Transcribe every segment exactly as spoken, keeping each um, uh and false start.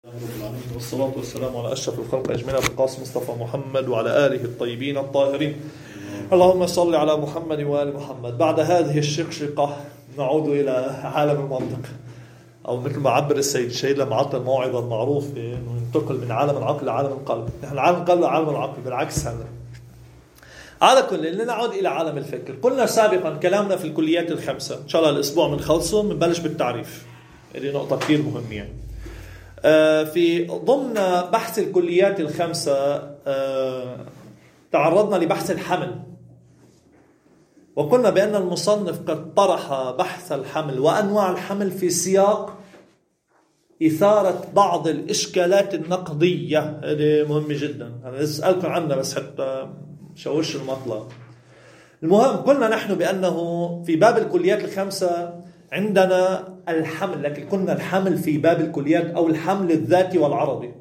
رب العالمين والصلاة والسلام على أشرف الخلق أجمعين أبي القاسم مصطفى محمد وعلى آله الطيبين الطاهرين. اللهم صل على محمد وآل محمد. بعد هذه الشقشقة نعود إلى عالم المنطق، أو مثل ما عبر السيد الشهيد لما عطى الموعظة المعروف إنه ينتقل من عالم العقل لعالم القلب. نحن عالم القلب لعالم العقل، بالعكس هذا. على كل نعود إلى عالم الفكر. قلنا سابقا كلامنا في الكليات الخمسة، إن شاء الله الأسبوع من خلصه بنبلش بالتعريف. هذه نقطة كثير مهمة يعني. في ضمن بحث الكليات الخمسة تعرضنا لبحث الحمل، وقلنا بأن المصنف قد طرح بحث الحمل وأنواع الحمل في سياق إثارة بعض الإشكالات النقدية. هذه مهمة جدا، أنا أسألكم عنها بس حتى شوش المطلع. المهم قلنا نحن بأنه في باب الكليات الخمسة عندنا الحمل، لكن قلنا الحمل في باب الكليات أو الحمل الذاتي والعرضي.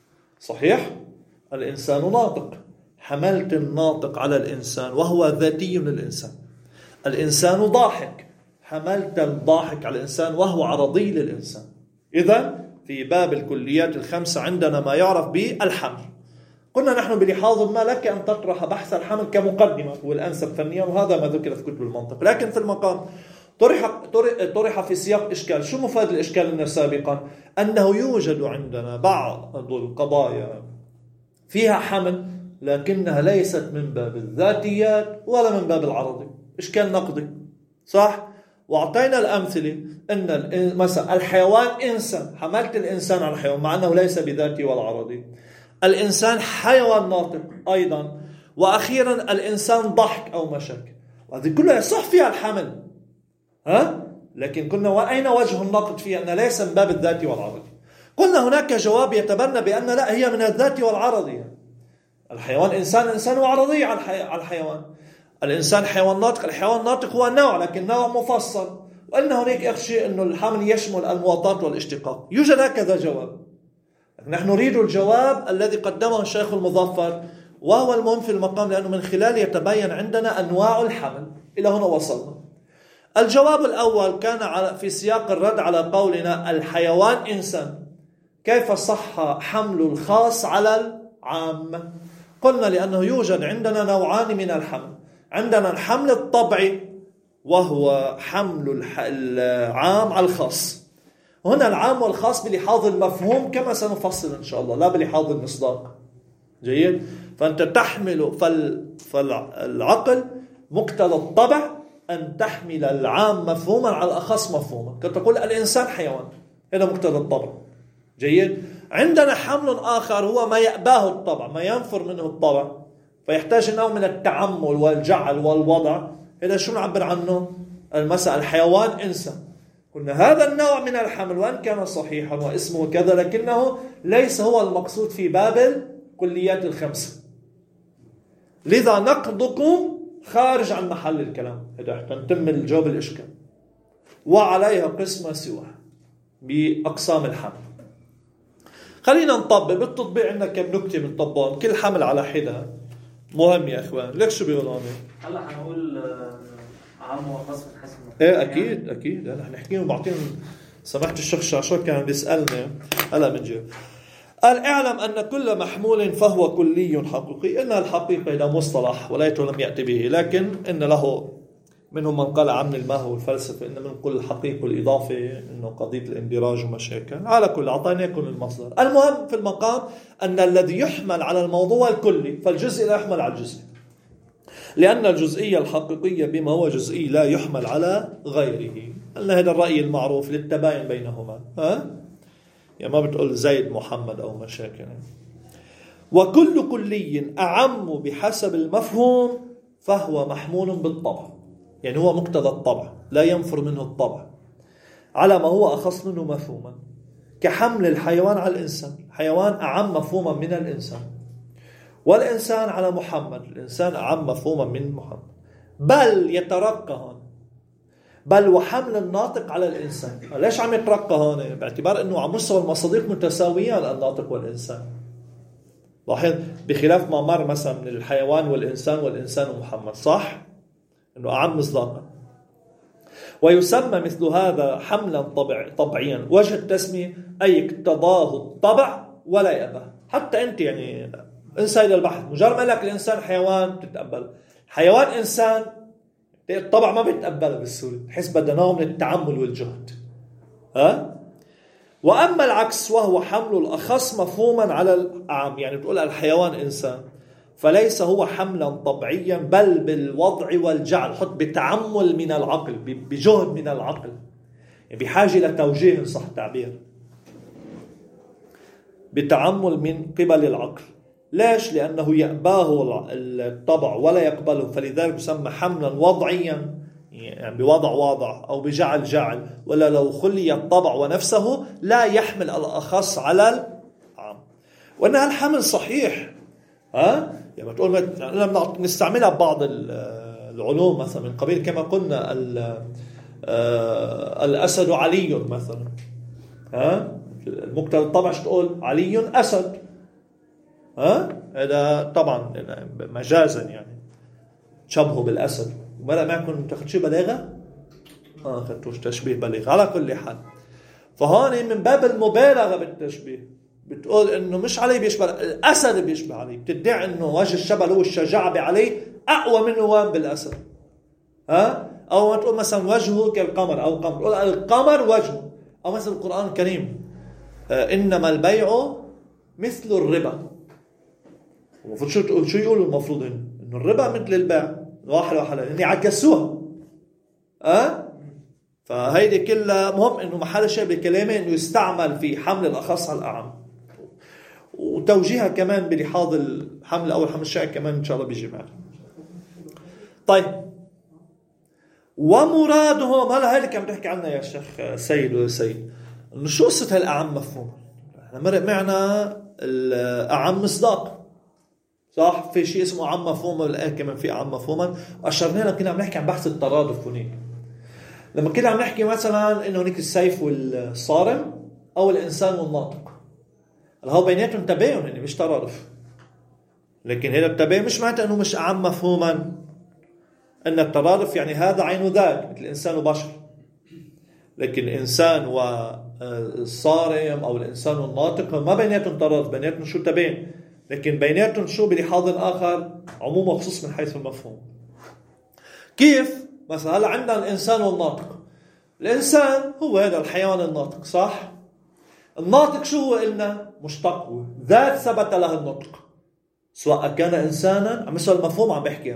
صحيح؟ الإنسان ناطق، حملت الناطق على الإنسان وهو ذاتي للإنسان. الإنسان ضاحك، حملت الضاحك على الإنسان وهو عرضي للإنسان. إذن في باب الكليات الخمسة عندنا ما يعرف بالحمل. قلنا نحن بلحاظ ما لك أن تطرح بحث الحمل كمقدمة والأنسب فنيا، وهذا ما ذكر في كتب المنطق. لكن في المقام طرح طرح في سياق إشكال. شو مفاد الإشكال لنا سابقا؟ أنه يوجد عندنا بعض القضايا فيها حمل لكنها ليست من باب الذاتيات ولا من باب العرضي، إشكال نقدي. صح؟ وأعطينا الأمثلة أن مثلا الحيوان إنسان، حملت الإنسان على الحيوان مع أنه ليس بذاتي ولا عرضي. الإنسان حيوان ناطق أيضا. وأخيرا الإنسان ضحك أو مشك، وهذه كلها يصح فيها الحمل، ها؟ لكن قلنا وأين وجه النقد فيها؟ أنها ليس من باب الذاتي والعرضي. قلنا هناك جواب يتبنى بأن لا، هي من الذاتي والعرضي. الحيوان إنسان، إنسان وعرضي على الحيوان. الإنسان حيوان ناطق، الحيوان ناطق هو نوع لكن نوع مفصل. وأن هناك أخشى أن الحمل يشمل المواطنة والاشتقاق. يوجد هكذا جواب. نحن نريد الجواب الذي قدمه الشيخ المظفر، وهو المهم في المقام لأنه من خلاله يتبين عندنا أنواع الحمل. إلى هنا وصلنا. الجواب الأول كان في سياق الرد على قولنا الحيوان إنسان، كيف صح حمل الخاص على العام؟ قلنا لأنه يوجد عندنا نوعان من الحمل. عندنا الحمل الطبيعي وهو حمل العام على الخاص. هنا العام والخاص بلحاظ المفهوم كما سنفصل إن شاء الله، لا بلحاظ المصداق. جيد؟ فأنت تحمل فالعقل مقتضى الطبع أن تحمل العام مفهوما على الأخص مفهوما. كتقول الإنسان حيوان، هذا مقتضى الطبع. جيد؟ عندنا حمل آخر هو ما يأباه الطبع، ما ينفر منه الطبع، فيحتاج نوع من التعمل والجعل والوضع. هذا شو نعبر عنه؟ المسألة الحيوان إنسان. قلنا هذا النوع من الحمل وأن كان صحيحا واسمه كذا، لكنه ليس هو المقصود في باب الكليات الخمسة. لذا نقدكم خارج عن محل الكلام، هذا حتى نتم الجواب الإشكال. وعليها قسمة سوى بأقسام الحمل. خلينا نطبق. بالتطبيق عندنا كم نكتة بنطبقهم، كل حمل على حدة. مهم يا إخوان. ليك شو بيقولوا عمي؟ هلا حنقول عام وخاص من حسب ايه اكيد اكيد. نحن نحكيهم بعطيهم. سمحت الشيخ شعشور كان بيسألني، هلا بنجيب. قال اعلم أن كل محمول فهو كلي حقيقي. إن الحقيقة إذا مصطلح وليته لم يأتي به، لكن إن له منهم من قال عن المهو والفلسفة إن من كل الحقيقة والإضافة إنه قضية الاندراج ومشاكل. على كل أعطينا يكون المصدر. المهم في المقام أن الذي يحمل على الموضوع الكلي، فالجزء لا يحمل على الجزء، لأن الجزئية الحقيقية بما هو جزئي لا يحمل على غيره. قلنا هذا الرأي المعروف للتباين بينهما. ها؟ يعني ما بتقول زيد محمد أو مشاكل. وكل كلي أعم بحسب المفهوم فهو محمول بالطبع، يعني هو مقتضى الطبع لا ينفر منه الطبع على ما هو أخص منه مفهوما، كحمل الحيوان على الإنسان. حيوان أعم مفهوما من الإنسان، والإنسان على محمد، الإنسان أعم مفهوما من محمد. بل يترقى هون، بل وحمل الناطق على الإنسان. ليش عم يترقى هون؟ باعتبار أنه عم مستوى المصادق متساويان الناطق والإنسان. لاحظ بخلاف ما مر مثلا من الحيوان والإنسان والإنسان ومحمد، صح؟ أنه أعم مصداقا. ويسمى مثل هذا حملا طبع طبعيا. وجه التسمية أي اقتضاه الطبع ولا يأبه. حتى أنت يعني انسان البحث مجرد ما لك الإنسان حيوان تتقبل، حيوان إنسان الطبع ما بيتقبله بالسهولة، تحس بدنا نوع من التعمل والجهد. ها؟ وأما العكس وهو حمل الأخص مفهوما على الأعم، يعني بتقول الحيوان إنسان، فليس هو حملا طبعيا بل بالوضع والجعل، حط بتعمل من العقل، بجهد من العقل، يعني بحاجة إلى توجيه صح تعبير، بتعمل من قبل العقل. ليش؟ لأنه يأباه الطبع ولا يقبله، فلذلك يسمى حملا وضعيا، يعني بوضع واضع أو بجعل جعل. ولا لو خلي الطبع ونفسه لا يحمل الأخص على العام. وأن هالحمل صحيح، ها؟ يعني تقول لما نستعملها ببعض العلوم مثلا من قبيل كما قلنا الأسد علي مثلا، ها؟ المقتل الطبع تقول علي أسد، ها؟ هذا طبعا مجازا يعني شبهه بالأسد. وما معكم تاخذ شيء بلاغة؟ آه أخذتوش تشبيه بليغ. على كل حال فهون من باب المبالغة بالتشبيه بتقول إنه مش علي بيشبه الأسد، بيشبه علي، بتدعي إنه وجه الشبه هو الشجاعة بعلي أقوى منه وين بالأسد، ها؟ أو ما تقول مثلا وجهه كالقمر أو قمر، تقول القمر وجهه. أو مثلا القرآن الكريم آه إنما البيع مثل الربا. المفروض شو تقول؟ شو يقولوا المفروض إنه إنه الربا مثل البيع، واحد واحد إني عكسوها. أه؟ فهيدي كلها مهم إنه محل شيء بكلامه إنه يستعمل في حمل الأخص على الأعم، وتوجيهها كمان بلحاظ الحمل أو الحمل الشائع كمان إن شاء الله بيجي معنا. طيب، ومرادهم هلا هيك كم تحكي عنها يا شيخ سيد وسيد، إنه شو قصة هالأعم مفهوم؟ إحنا مرق معنا الأعم مصداق، صح؟ في شيء اسمه عام مفهوما، والآن كمان في عام مفهوما. وأشرنا لنا كنا عم نحكي عن بحث الترادف هناك، لما كنا عم نحكي مثلا إنه هناك السيف والصارم أو الإنسان والناطق، هو بيناتهم تباين يعني مش ترادف. لكن هذا التباين مش معناته إنه مش عام مفهوما، أن الترادف يعني هذا عين ذاك مثل الإنسان وبشر. لكن الإنسان والصارم أو الإنسان والناطق ما بيناتهم ترادف، بيناتهم شو تباين، لكن بيناتهم شو بلحاظ آخر عموم وخصوص من حيث المفهوم. كيف؟ مثلا هلا عندنا الإنسان والناطق. الإنسان هو هذا الحيوان الناطق، صح؟ الناطق شو هو إلنا؟ مشتق، ذات ثبت له النطق، سواء كان إنسانا، عم يسأل المفهوم عم بحكي،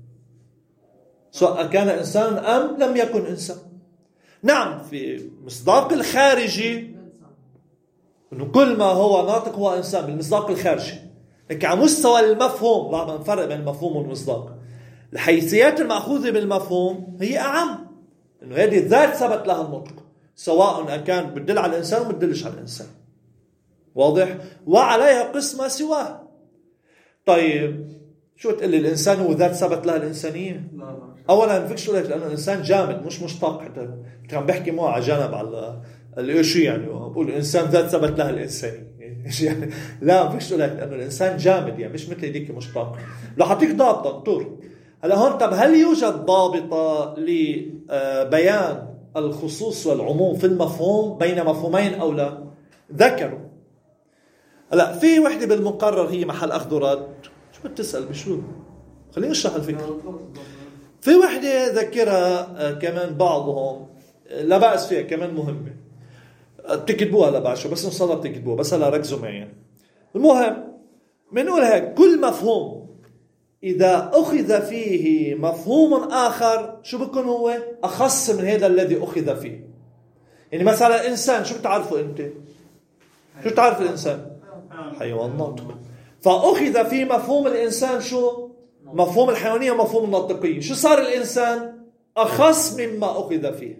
سواء كان إنسانا أم لم يكن إنسان. نعم، في مصداق الخارجي إنه كل ما هو ناطق هو إنسان بالمصداق الخارجي، لكن على مستوى المفهوم لا نفرق بين المفهوم والمصداق. الحيثيات المأخوذة بالمفهوم هي أعم، إنه هذه الذات ثبت لها النطق، سواء كان بدل على الإنسان أو بدلش على الإنسان، واضح؟ وعليها قسمة سواه. طيب شو تقلي الإنسان هو ذات ثبت لها الإنسانية؟ أولا ما فيكش تقول لك لأنه الإنسان جامد مش مشتق. حتى كان بحكي معه على جانب على الشيء يعني بقول الإنسان ذات ثبت لها الإنسانية يعني لا، ما فيكش تقول لك لأنه الإنسان جامد يعني مش مثل ديك مشتق. لو حطيك ضابطة دكتور هلا هون، طب هل يوجد ضابطة لبيان الخصوص والعموم في المفهوم بين مفهومين أو لا؟ ذكروا. هلا في وحدة بالمقرر هي محل أخذ ورد. شو بتسأل بشو؟ خليني أشرح الفكرة. في وحدة ذكرها كمان بعضهم لا بأس فيها، كمان مهمة بتكتبوها لا بأس، بس نصلا بتكتبوها، بس هلا ركزوا معي يعني. المهم بنقول هيك: كل مفهوم إذا أخذ فيه مفهوم آخر شو بكون هو أخص من هذا الذي أخذ فيه. يعني مثلا الإنسان شو بتعرفه أنت؟ شو تعرف الإنسان؟ حيوان ناطق. فأخذ في مفهوم الإنسان شو؟ مفهوم الحيوانية ومفهوم الناطقية. شو صار الإنسان؟ أخص مما أخذ فيه.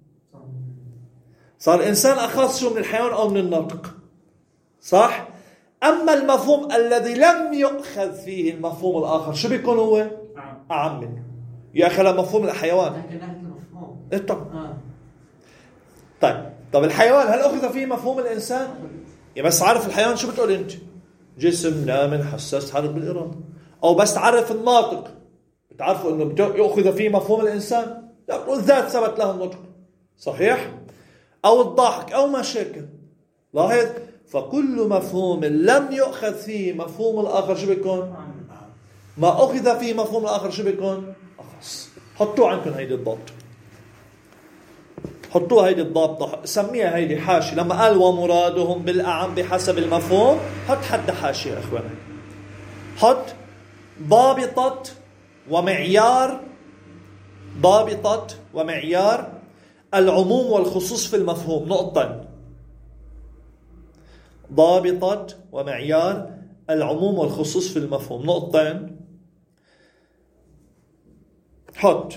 صار الإنسان أخص شو من الحيوان أو من الناطق، صح؟ أما المفهوم الذي لم يؤخذ فيه المفهوم الآخر شو بيكون هو؟ أعم منه. يأخذ مفهوم الحيوان. إيه طبعا. طيب طب الحيوان هل أخذ فيه مفهوم الإنسان؟ يعني بس عارف الحيوان شو بتقول أنت؟ جسم نامن حساس حرك بالإرادة. أو بس تعرف الناطق بتعرفوا إنه يأخذ فيه مفهوم الإنسان؟ والذات ثبت له النطق صحيح، أو الضحك أو ما شاكل. لاحظ، فكل مفهوم لم يؤخذ فيه مفهوم الآخر شو بيكون؟ ما أخذ فيه مفهوم الآخر شو بيكون؟ أخص. حطوا عندكم هيدي الضابطة، حطوا هيدي الضابطة، سميها هيدي حاشي. لما قال ومرادهم بالأعم بحسب المفهوم، حط حد حاشي يا إخواني، حط ضابطة ومعيار، ضابطة ومعيار العموم والخصوص في المفهوم نقطة. ضابطة ومعيار العموم والخصوص في المفهوم نقطتين. حط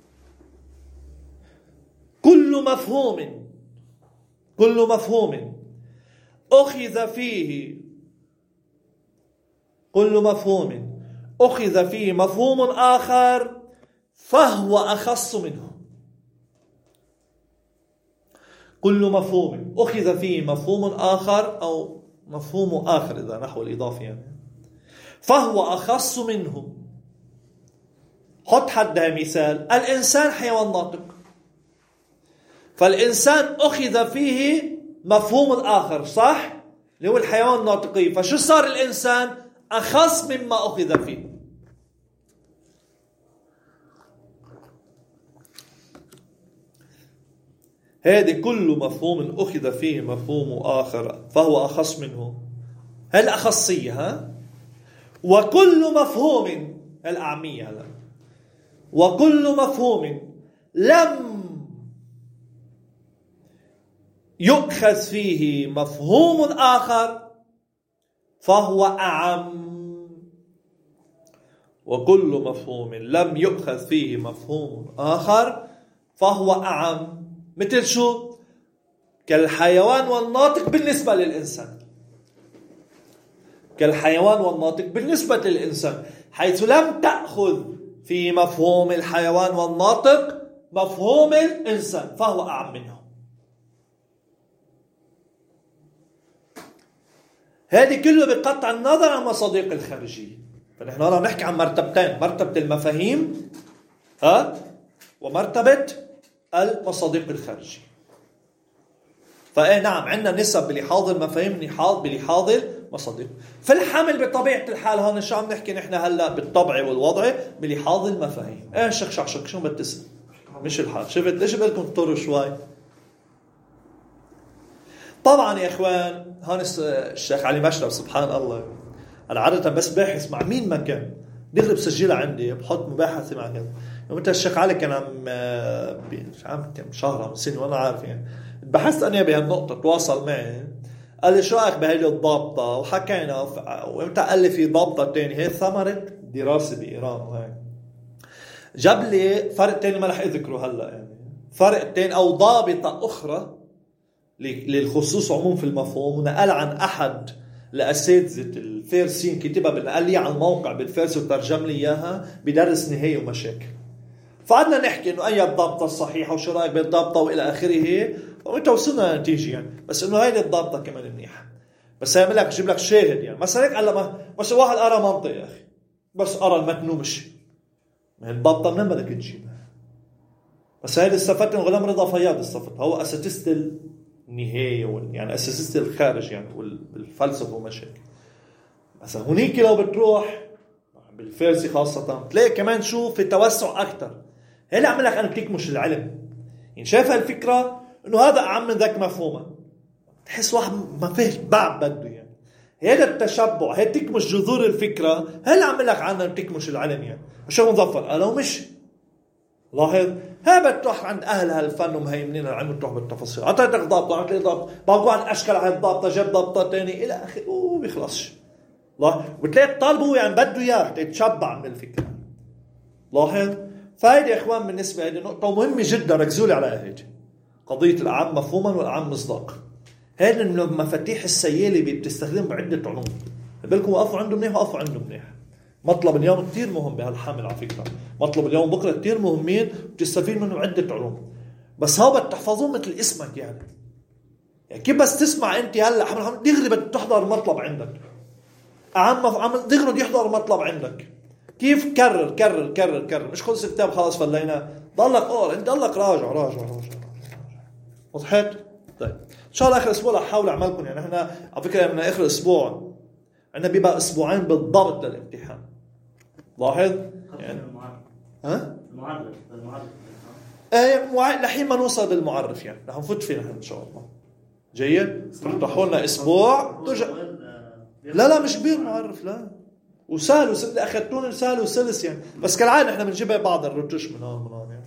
كل مفهوم كل مفهوم أخذ فيه كل مفهوم أخذ فيه مفهوم آخر فهو أخص منه. كل مفهوم أخذ فيه مفهوم آخر أو مفهوم آخر إذا نحو الإضافة يعني فهو أخص منه. حط حدها مثال، الإنسان حيوان ناطق، فالإنسان أخذ فيه مفهوم الآخر صح اللي هو الحيوان الناطقي، فشو صار الإنسان أخص مما أخذ فيه. هذه كل مفهوم أخذ فيه مفهوم آخر فهو أخص منه، هالأخصية ها. وكل مفهوم الأعمية هلا، وكل مفهوم لم يؤخذ فيه مفهوم آخر فهو أعم. وكل مفهوم لم يؤخذ فيه مفهوم آخر فهو أعم. مثل شو؟ كالحيوان والناطق بالنسبة للإنسان، كالحيوان والناطق بالنسبة للإنسان، حيث لم تأخذ في مفهوم الحيوان والناطق مفهوم الإنسان فهو أعم منه. هذه كله بقطع النظر عن مصادق الخارجية. فنحن هنا نحكي عن مرتبتين، مرتبة المفاهيم ها ومرتبة المصادق الخارجية. فإيه نعم عندنا نسب بلحاظ المفاهيم بلحاظ المصادق. في الحمل بطبيعة الحال هون شو عم نحكي نحن هلا بالطبع والوضع بلحاظ المفاهيم. ايه شك شك شك شو بتسأل مش الحال. شفت ليش بدكم تطوروا شوي؟ طبعا يا اخوان هون الشيخ علي مشرف سبحان الله، انا عادة بس باحث مع مين ما كان دغري بسجلها عندي، بحط مباحثي مع كذا. يوم الشيخ علي كان عم مش عام كم شهر من سنه وانا عارف يعني بحثت انا بهالنقطه، تواصل معي قال لي شو رايك بهيدي الضابطه وحكينا، وامتى قال لي في ضابطه ثانيه هي ثمره دراسه بايران وهيك جاب لي فرق ثاني ما رح اذكره هلا يعني فرق ثاني او ضابطه اخرى للخصوص عموم في المفهوم، ونقل عن احد لأساتذة الفارسين كتبها بنقل لي عن موقع بالفارس وترجم لي اياها بدرس نهاية ومشاكل. فعدنا نحكي انه اي الضابطه الصحيحه وشو رايك بالضابطه والى اخره، وانت وصلنا نتيجه يعني، بس انه هيدي الضابطه كمان منيحه. بس هيعمل لك جيب لك شاهد يعني مثلا هيك على ما بس واحد قرا منطق يا اخي بس قرا المتن ومشي، ما هي الضابطه منين بدك تجيبها؟ بس هيدي استفدت من غلام رضا فياض، استفدت هو اساتذه النهايه يعني اساتذه الخارج يعني والفلسفه ومشاكل. بس هونيك لو بتروح بالفارسي خاصة تلاقي كمان شو في توسع أكتر. هلا عمل لك أنا تكمش العلم يعني شايف هالفكرة إنه هذا أعم من ذاك مفهوما، تحس واحد ما فيش بعد بده يعني هذا التشبع هي تكمش جذور الفكرة. هلا عمل لك عنها تكمش العلم يعني شو مظفر قالوا مش لاحظ ها بتروح عند أهل هالفن ومهيمنين العلم تروح بالتفاصيل أعطيتك ضابطة أعطيتك ضابطة باقوا عن أشكال على الضابطة جاب ضابطة تاني إلى آخر وبيخلصش. لاحظ وتلاقي الطالب هو يعني بده اياك تتشبع من الفكره. لاحظ فايدة يا اخوان بالنسبه هذه نقطه مهمه جدا ركزوا لي عليها هيك قضيه الاعم مفهوما والاعم مصداقا. هذه من المفاتيح السياله اللي بتستخدم بعده علوم. بالكم وقفوا عنده منيح وقفوا عنده منيح. مطلب اليوم كثير مهم بهالحامل على فكره، مطلب اليوم بكره كثير مهمين بتستفيد منه عده علوم، بس هو بتحفظوه مثل اسمك يعني. يعني كيف بس تسمع انت هلا حمل حمل دغري بدك تحضر مطلب عندك عم عم دغري يحضر مطلب عندك. كيف كرر كرر كرر كرر مش خلص الكتاب خلاص فلينا ضلك قول انت ضلك راجع راجع راجع وضحت؟ طيب ان شاء الله اخر اسبوع رح احاول اعملكم، يعني احنا على فكره من اخر اسبوع عندنا بيبقى اسبوعين بالضبط للامتحان. لاحظ يعني ها المعرف المعرف ايه مع... لحين ما نوصل للمعرف يعني رح نفوت فيه نحن ان شاء الله. جيد، تفتحوا لنا اسبوع ترجع. لا لا مش كبير معرف، لا وسهل وسهل اخذتون سهل وسلس يعني، بس كالعاده احنا بنجيبها بعض الرتش من هون من هون يعني.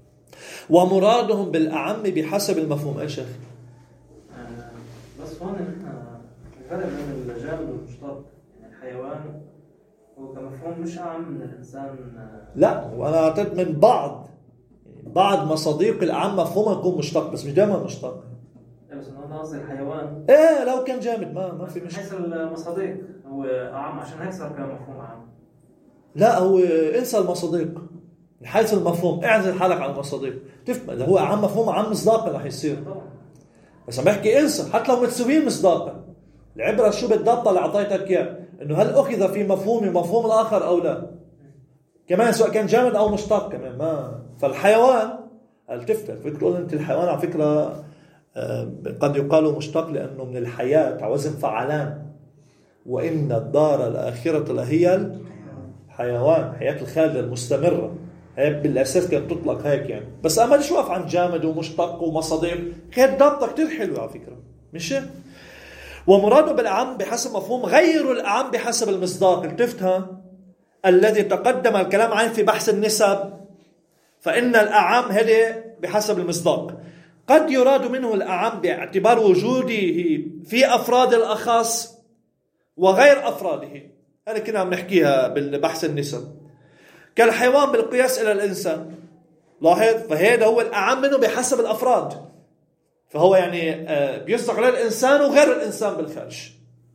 ومرادهم بالاعم بحسب المفهوم. ايش شيخ؟ آه بس هون نحن الفرق بين الجامد والمشتق، يعني الحيوان هو كمفهوم مش اعم من الانسان. آه لا وانا اعتقد من بعض بعض مصادق الاعم مفهومها يكون مشتق، بس مش دائما مشتق. بس انا قصدي الحيوان ايه لو كان جامد ما ما في مشكله. حيث المصادق هو اعم، عشان هيك صار كمفهوم اعم. لا هو انسى المصادق من حيث المفهوم، اعزل حالك عن المصادق. تفهم اذا هو اعم مفهوم عم مصداقا رح يصير، بس عم بحكي انسى حتى لو متساويين مصداقا. العبره شو بالضبط اللي اعطيتك اياه، انه هل اخذ في مفهوم ومفهوم الاخر او لا، كمان سواء كان جامد او مشتق كمان. ما فالحيوان هل تفتح فيك تقول انت الحيوان على فكره قد يقال مشتق لانه من الحياه على وزن فعلان، وان الدار الاخره لهي الحيوان، حياه الخالده المستمره. هي بالاساس كانت تطلق هيك يعني، بس اما شو واقف عن جامد ومشتق ومصادق كانت ضابطه كتير حلوه على فكره مش. ومراده بالاعم بحسب مفهوم غير الاعم بحسب المصداق. التفتها الذي تقدم الكلام عنه في بحث النسب، فإن الأعم هذا بحسب المصداق قد يراد منه الأعم باعتبار وجوده في أفراد الأخص وغير أفراده. هذا كنا عم نحكيها بالبحث النسب، كالحيوان بالقياس إلى الإنسان. لاحظ، فهذا هو الأعم منه بحسب الأفراد، فهو يعني بيصدق على الإنسان وغير الإنسان بالخارج،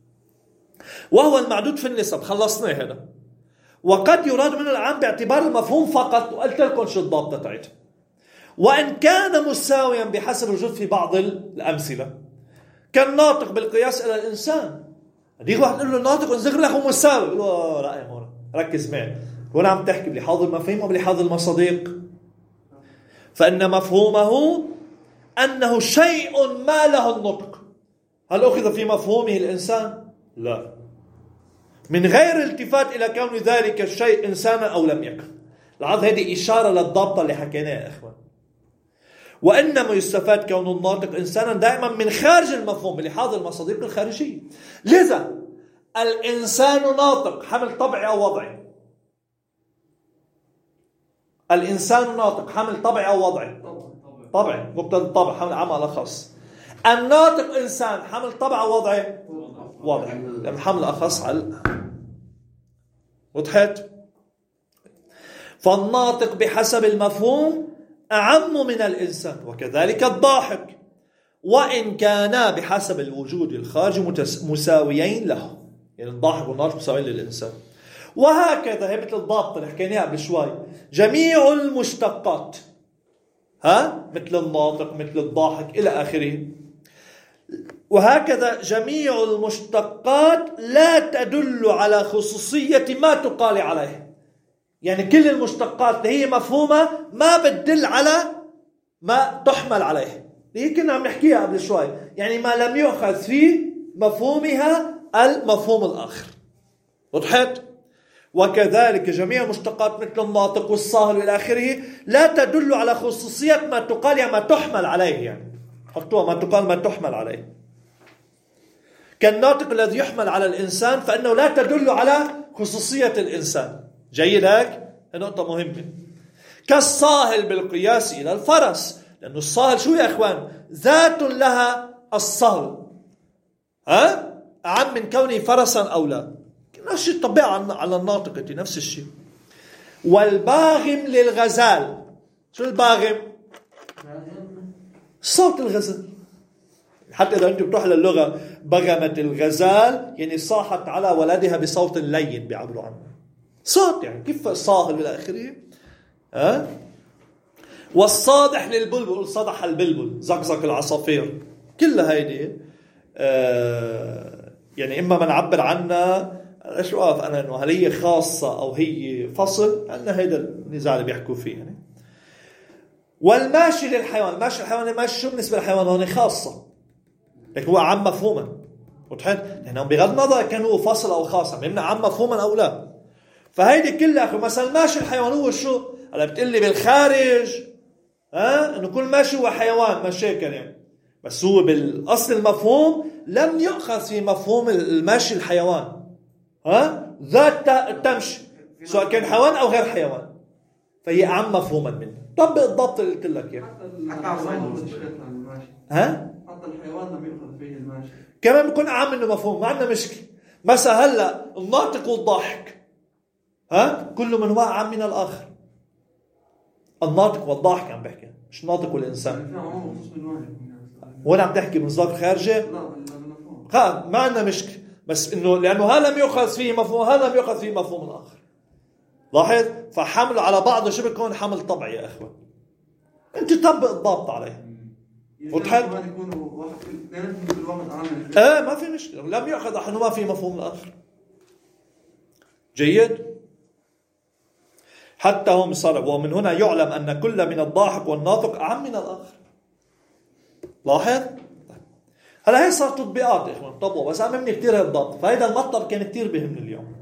وهو المعدود في النسب. خلصنا هذا. وقد يراد منه العام باعتبار المفهوم فقط، وقلت لكم شو الضابطة تاعته، وإن كان مساويا بحسب الوجود في بعض الأمثلة، كالناطق بالقياس إلى الإنسان. هديك واحد يقول له الناطق ونزغر له هو مساوي، يقول له لا يا مورا ركز معي، وانا عم تحكي بلحاظ المفهوم وبلحاظ المصادق. فإن مفهومه أنه شيء ما له النطق. هل أخذ في مفهومه الإنسان؟ لا، من غير التفات إلى كون ذلك الشيء إنسانا أو لم يكن. العظ هذه إشارة للضابطة اللي حكيناها يا إخوان. وإنما يستفاد كون الناطق إنسانا دائما من خارج المفهوم بلحاظ المصادق الخارجية. لذا الإنسان ناطق حمل طبعي أو وضعي. الإنسان ناطق حمل طبعي أو وضعي. طبعي مبتدأ الطبع حمل عام على خاص. الناطق إنسان حمل طبع أو وضعي وضعي، لأن حمل أخص على. وضحت؟ فالناطق بحسب المفهوم أعم من الإنسان، وكذلك الضاحك، وإن كانا بحسب الوجود الخارجي مساويين له. يعني الضاحك والناطق مساويين للإنسان. وهكذا هي مثل الضابطة اللي حكيناها قبل شوي، جميع المشتقات، ها مثل الناطق مثل الضاحك إلى آخره. وهكذا جميع المشتقات لا تدل على خصوصية ما تقال عليه. يعني كل المشتقات اللي هي مفهومة ما بتدل على ما تحمل عليه. هي كنا عم نحكيها قبل شوي، يعني ما لم يؤخذ في مفهومها المفهوم الآخر. وضحت؟ وكذلك جميع المشتقات مثل الناطق والصاهر إلى آخره لا تدل على خصوصية ما تقال يعني ما تحمل عليه. يعني حطوها ما تقال ما تحمل عليه. كالناطق الذي يحمل على الإنسان فإنه لا تدل على خصوصية الإنسان. جيد هيك؟ نقطة مهمة. كالصاهل بالقياس إلى الفرس، لأنه الصاهل شو يا أخوان؟ ذات لها الصهل، ها؟ أعم من كونه فرسا أو لا. نفس الشيء طبيعة على الناطق، نفس الشيء. والباغم للغزال، شو الباغم؟ صوت الغزال. حتى إذا أنت بتروح للغة بغمت الغزال يعني صاحت على ولدها بصوت لين بيعبروا عنه. صوت يعني كيف صاهل إلى آخره. ها؟ والصادح للبلبل، صدح البلبل، زقزق العصافير. كل هيدي آه يعني إما ما نعبر عنها ايش واقف انا انه هل هي خاصه او هي فصل، عندنا هذا النزاع اللي بيحكوا فيه يعني. والماشي للحيوان، الماشي للحيوان الماشي شو بالنسبة للحيوان هون خاصة، لكن هو عام مفهوما. وتحن هنا بغض النظر كان هو فصل أو خاصة بيمنع عام مفهوما أو لا. فهيدي كلها مثلا الماشي الحيوان هو شو؟ هلا بتقلي بالخارج ها انه كل ماشي هو حيوان مشاكل يعني، بس هو بالاصل المفهوم لم يؤخذ في مفهوم الماشي الحيوان ها ذات تمشي سواء كان حيوان او غير حيوان، فهي اعم مفهوما منه. طبق الضبط اللي قلت لك اياه. ها حتى الحيوان لم يؤخذ فيه الماشي كمان بيكون اعم منه مفهوم، ما عندنا مشكله. مثلا هلا الناطق والضاحك ها كل من هو اعم من الاخر. الناطق والضاحك عم بحكي مش ناطق والإنسان. وأنا عم تحكي من ظرف خارجي ها ما عندنا مشكلة، بس إنه لأنه هذا لم يؤخذ فيه مفهوم هذا لم يؤخذ فيه مفهوم الآخر. لاحظ فحمل على بعضه شو بيكون حمل طبيعي يا أخوة. أنت طبق الضابط عليه وتحل آه ما في مشكلة، لم يؤخذ أحد ما في مفهوم الآخر. جيد. حتى هم صرف، ومن هنا يعلم أن كل من الضاحك والناطق أعم من الآخر. لاحظ هلا هي صارت تطبيقات يا إخوان طبعا، بس أنا مني كتير هالضبط، فهذا المطلب كان كتير بهمني اليوم.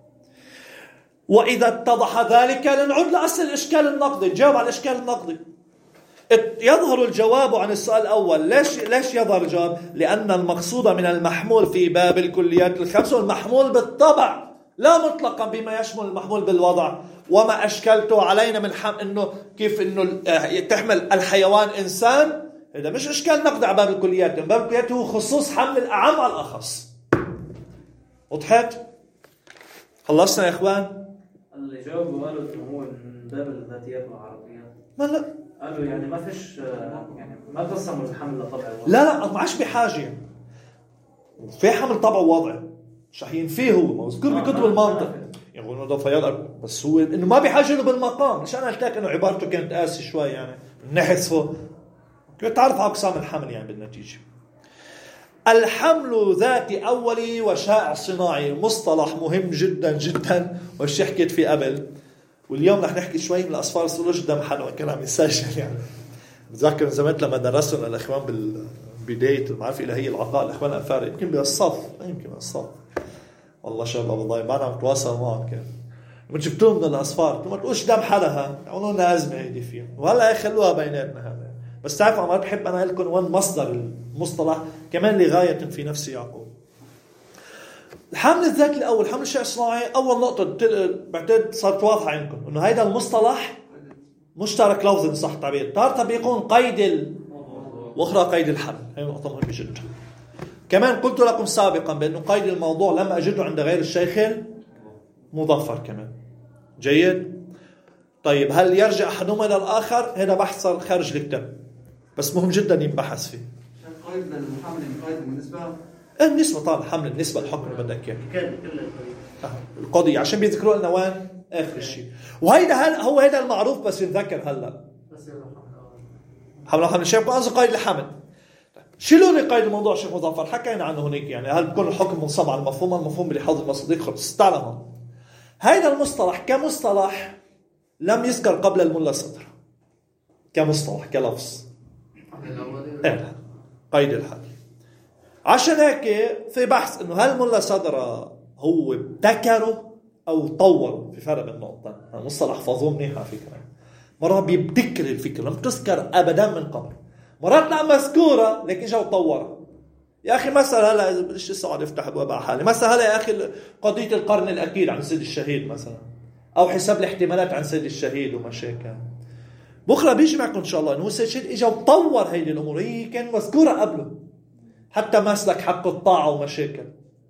وإذا اتضح ذلك لنعود لأصل الإشكال النقدي، نجاوب على الإشكال النقدي. يظهر الجواب عن السؤال الأول. ليش ليش يظهر الجواب؟ لأن المقصود من المحمول في باب الكليات الخمس المحمول بالطبع لا مطلقا بما يشمل المحمول بالوضع. وما أشكلته علينا من حم إنه كيف إنه تحمل الحيوان إنسان، هذا مش إشكال نقد على باب الكليات. باب الكليات هو خصوص حمل الأعم على الأخص. وضحت؟ خلصنا يا إخوان؟ اللي جاوبوا قالوا إنه هو من باب الذاتيات والعربيات. ما لا قالوا يعني ما فيش يعني ما قسموا الحمل لطبع ووضع. لا لا ما عادش بحاجة في حمل طبع ووضع شحين فيه هو مذكور بكتب المنطق يقولون هذا فيضل، بس هو انه ما بحاجه له بالمقام. مش انا قلت لك انه عبارته كانت قاسي شوي يعني نحذفه كنت تعرف على اقسام الحمل يعني بالنتيجه. الحمل ذاتي اولي وشائع صناعي مصطلح مهم جدا جدا وش حكيت فيه قبل، واليوم رح نحكي شوي من الاصفار السولوجي قدام حلوه كلام يسجل يعني. بتذكر زمان لما درسنا الاخوان بالبدايه المعرفه الالهيه العقائد الاخوان الافارقه يمكن بالصف يمكن بالصف والله شباب والله ما انا متواصل معهم كان من جبتوهم من الاصفار ما تقولش دم حلها يعملوا لنا ازمه هيدي فيها وهلا يخلوها بيناتنا هذا. بس تعرفوا ما بحب انا لكم وين مصدر المصطلح كمان لغايه في نفس يعقوب. الحمل الذاتي الاول حمل الشيء الصناعي اول نقطه بعتقد صارت واضحه عندكم انه هيدا المصطلح مشترك لفظي صح تعبير تارة بيكون قيد ال... واخرى قيد الحمل. هي نقطه مهمه جدا. كمان قلت لكم سابقا بأنه قيد الموضوع لم أجده عند غير الشيخ المظفر كمان. جيد. طيب هل يرجع أحدهما إلى الآخر؟ هذا بحث صار خارج الكتاب بس مهم جدا ينبحث فيه. قيد للحمل قيد بالنسبة النسبة طبعا حمل النسبة الحكم اللي بدك إياه القضية عشان بيذكروا لنا وين آخر الشيء. وهيدا هل هو هذا المعروف بس يتذكر هلا حمل حمل الشيء بكون قصده قيد الحمل. شيلوا لي قيد الموضوع شيخ مظفر حكينا عنه هناك يعني هل بكون الحكم منصب على المفهوم المفهوم بلحاظ المصدق خلص تعلموا. هذا المصطلح كمصطلح لم يذكر قبل الملا صدر كمصطلح كلفظ إيه. قيد الحد عشان هيك في بحث انه هل الملا صدر هو ابتكره او طوره. في فرق بين نقطتين. المصطلح فظوم منيح على فكره مرات بيبتكر الفكره لم تذكر ابدا من قبل مرات لا مذكورة لكن جاو طورها. يا أخي مثلا هلا إذا بديش السعودية افتح أبواب على حالي مثلا هلا يا أخي قضية القرن الأكيد عن سيد الشهيد مثلا أو حساب الاحتمالات عن سيد الشهيد ومشاكل بكرة بيجي معكم إن شاء الله إنه سيد الشهيد إجا وطور هيدي الأمور هي كان مذكورة قبله حتى مسلك حق الطاعة ومشاكل.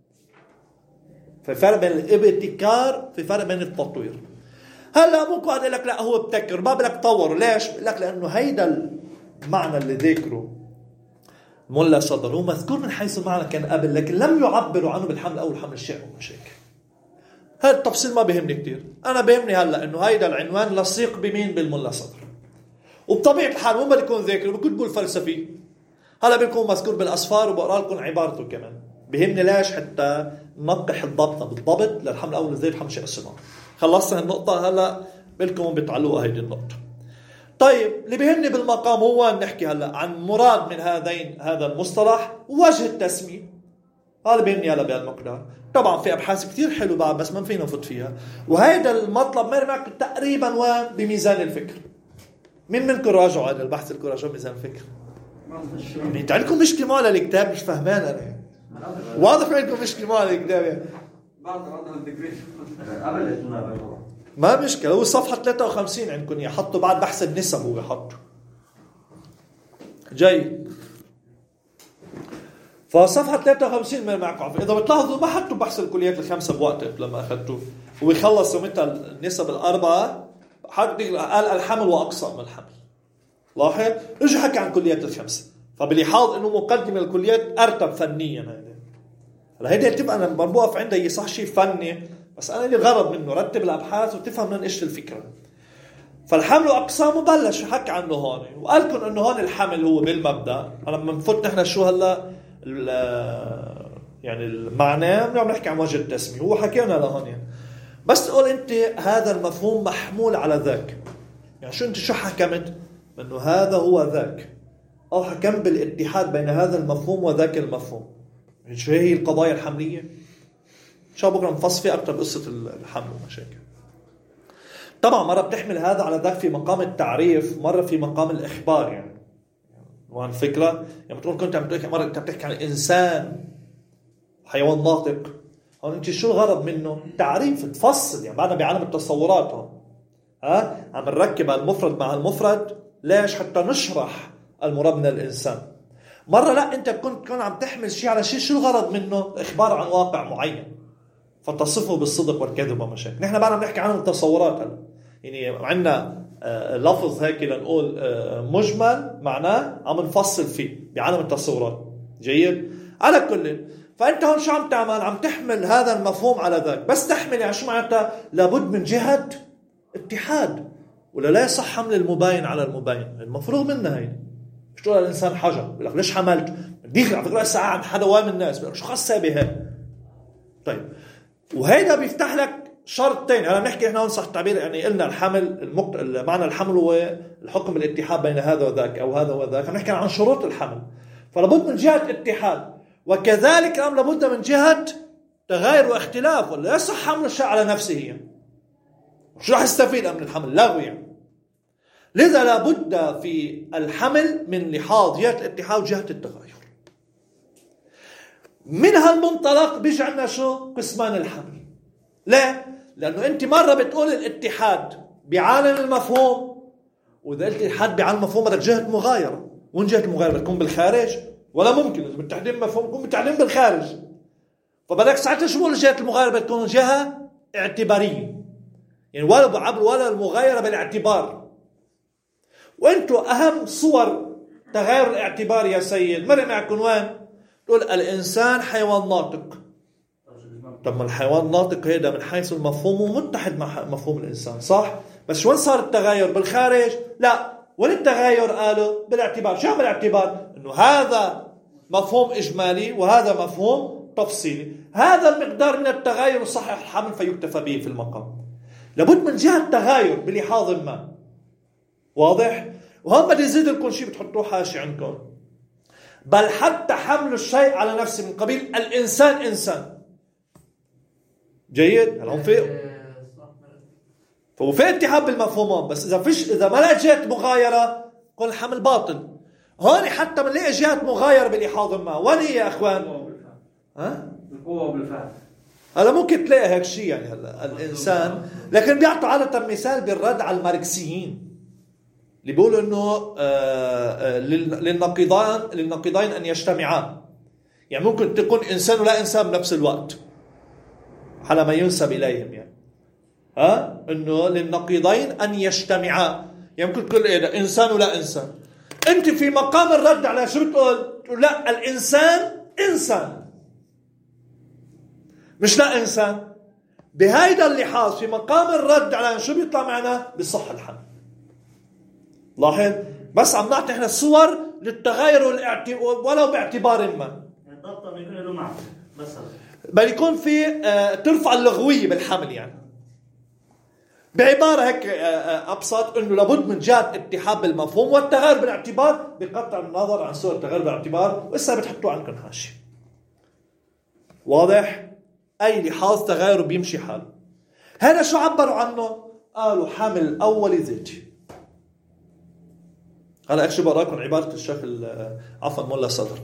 في فرق بين الابتكار في فرق بين التطوير. هلا ممكن أقول لك لا هو ابتكر ما بدك طور ليش؟ لك لأنه هيدا المعنى اللي ذكره ملا صدر هو مذكور من حيث المعنى كان قبل لكن لم يعبروا عنه بالحمل أول حمل الشيء ومشاكل. هذا التفصيل ما بيهمني كتير. أنا بيهمني هلأ إنه هيدا العنوان لصيق بمين بالملا صدر وبطبيعة الحال مو بدي يكون ذاكر بكتبوا الفلسفي هلا بيكون مذكور بالأصفار وبقرأ لكم عبارته كمان. بيهمني ليش حتى ننقح الضبط بالضبط للحمل الأول زي الحمل الشيء الصناعي. خلصنا النقطة هلا بالكم بتعلقوا هيدي النقطة. طيب اللي بيهمني بالمقام هو نحكي هلا عن مراد من هذين هذا المصطلح ووجه التسمية. هذا بيهمني هلا بهالمقدار. طبعا في ابحاث كثير حلوه بعد بس ما فينا نفوت فيها، وهيدا المطلب ما معك تقريبا وين بميزان الفكر. مين منكم راجعوا هذا البحث اللي راجعوا ميزان الفكر؟ يعني انت عندكم مشكله مع الكتاب مش فهمان انا. واضح عندكم مشكله مع الكتاب يعني. بعد بعد الدكريت ما مشكله، هو صفحه ثلاثة وخمسين عندكم اياه، حطوا بعد بحث النسب هو حطوا. جيد. فصفحة ثلاثة وخمسين ما معكم، إذا بتلاحظوا ما حطوا بحث الكليات الخمسة بوقته لما أخذتوه، ويخلصوا متى النسب الأربعة حط قال الحمل وأقصى من الحمل. لاحظ رجع حكي عن كليات الخمسة، فباللحاظ إنه مقدمة الكليات أرتب فنيا. هذا هلا هيدا تبقى أنا بوقف عندها يصح شيء فني، بس أنا اللي غرض منه رتب الأبحاث وتفهم من إيش الفكرة. فالحمل وأقسامه بلش حكي عنه هون، وقال لكم إنه هون الحمل هو بالمبدأ. أنا لما نفوت نحن شو هلا يعني المعنى بنعم نحكي عن وجه التسمية، هو حكينا لهون يعني. بس تقول انت هذا المفهوم محمول على ذاك، يعني شو انت شو حكمت انه هذا هو ذاك، او حكمت بالاتحاد بين هذا المفهوم وذاك المفهوم. شو هي القضايا الحملية؟ شو بكره نفصل فيها اكثر قصة الحمل والمشاكل. طبعا مرة بتحمل هذا على ذاك في مقام التعريف، مرة في مقام الإخبار يعني. وعن فكرة يعني بتقول كنت عم تحكي مرة أنت بتحكي عن الإنسان حيوان ناطق، هون أنت شو الغرض منه؟ تعريف تفصل يعني. بعدنا بعالم التصورات هون ها عم نركب المفرد مع المفرد. ليش؟ حتى نشرح المراد من الإنسان. مرة لا أنت كنت تكون عم تحمل شيء على شيء، شو الغرض منه؟ إخبار عن واقع معين فتصفه بالصدق والكذب ومشاكل. نحن بعدنا بنحكي عنهم التصورات هلا يعني. عندنا لفظ هيك لنقول مجمل معناه عم نفصل فيه بعالم التصورات. جيد. على كل فأنت هون شو عم تعمل؟ عم تحمل هذا المفهوم على ذاك. بس تحمل يعني شو معناتها؟ لابد من جهة اتحاد، ولا لا يصح حمل المباين على المباين. المفروغ منها هي. مش تقول الإنسان حجر بيقول لك ليش حملت ديك على فكرة الساعة عند حدا وام الناس بيقول لك شو خاصة بها. طيب وهيدا بيفتح لك شرط تاني. هلا بنحكي احنا صح التعبير يعني قلنا الحمل المقت... معنى الحمل هو الحكم الاتحاد بين هذا وذاك او هذا وذاك. بنحكي عن شروط الحمل، فلابد من جهة اتحاد، وكذلك أم لابد من جهة تغير واختلاف. ولا يصح حمل الشيء على نفسه يعني. شو راح يستفيد من الحمل؟ لغو يعني. لذا لابد في الحمل من لحاظ جهة الاتحاد وجهة التغير. من هالمنطلق بيجي عندنا شو قسمان الحمل. لا لأنه أنت مرة بتقول الاتحاد بعالم المفهوم، وإذا قلت الاتحاد بعالم المفهوم بدك جهة مغايرة. وين جهة المغايرة؟ بتكون بالخارج ولا ممكن إذا بالتحديد مفهوم يكون بالتحديد بالخارج. فبدك ساعتها شو بقول جهة المغايرة؟ بتكون جهة اعتبارية يعني، ولا بعبر ولا المغايرة بالاعتبار. وأنتوا أهم صور تغير الاعتبار يا سيد مرق معكم وين؟ تقول الإنسان حيوان ناطق. طب ما الحيوان الناطق هيدا من حيث المفهوم ومتحد مع مفهوم الإنسان صح؟ بس وين صار التغير؟ بالخارج؟ لا. وين التغير؟ قالوا بالاعتبار. شو بالاعتبار؟ إنه هذا مفهوم إجمالي وهذا مفهوم تفصيلي. هذا المقدار من التغير صحيح الحمل فيكتفى به في المقام. لابد من جهة تغير بلحاظ ما. واضح؟ وهم بدي يزيد لكم شيء بتحطوه حاشي عندكم. بل حتى حمل الشيء على نفسه من قبيل الإنسان إنسان. جيد؟ هل هم في فهو في اتحاد بالمفهومات، بس إذا فيش إذا ما لقى جهة مغايرة كل الحمل باطل. هون حتى من لقى جهة مغايرة بلحاظ ما. وين هي يا أخوان؟ ها؟ بالقوة وبالفعل. هلا ممكن تلاقي هيك شيء يعني هلا الإنسان، لكن بيعطوا عادة مثال بالرد على الماركسيين اللي بيقولوا إنه للنقيضان للنقيضين أن يجتمعان. يعني ممكن تكون إنسان ولا إنسان بنفس الوقت على ما ينسب إليهم يعني. ها إنه للنقيضين أن يجتمعان، يعني ممكن تقول إيه ده إنسان ولا إنسان. أنت في مقام الرد على شو بتقول؟ تقول لا الإنسان إنسان مش لا إنسان. بهيدا اللحاظ في مقام الرد على شو بيطلع معنا؟ بصح الحمل. لاحظ بس عم نعطي احنا صور للتغير ولو باعتبار ما. يعني طبعا يكون له معنى بس بل يكون في آه ترفع اللغوية بالحمل يعني. بعبارة هيك أبسط، إنه لابد من جهة اتحاد بالمفهوم والتغير بالاعتبار بقطع النظر عن صورة التغير بالاعتبار، وإسا بتحطوه عندكم حاشية. واضح؟ أي لحاظ تغيره بيمشي حاله. هذا شو عبروا عنه؟ قالوا حمل أولي ذاتي. هلا أكشي بقراكم عبارة الشيخ عفوا مولا صدر.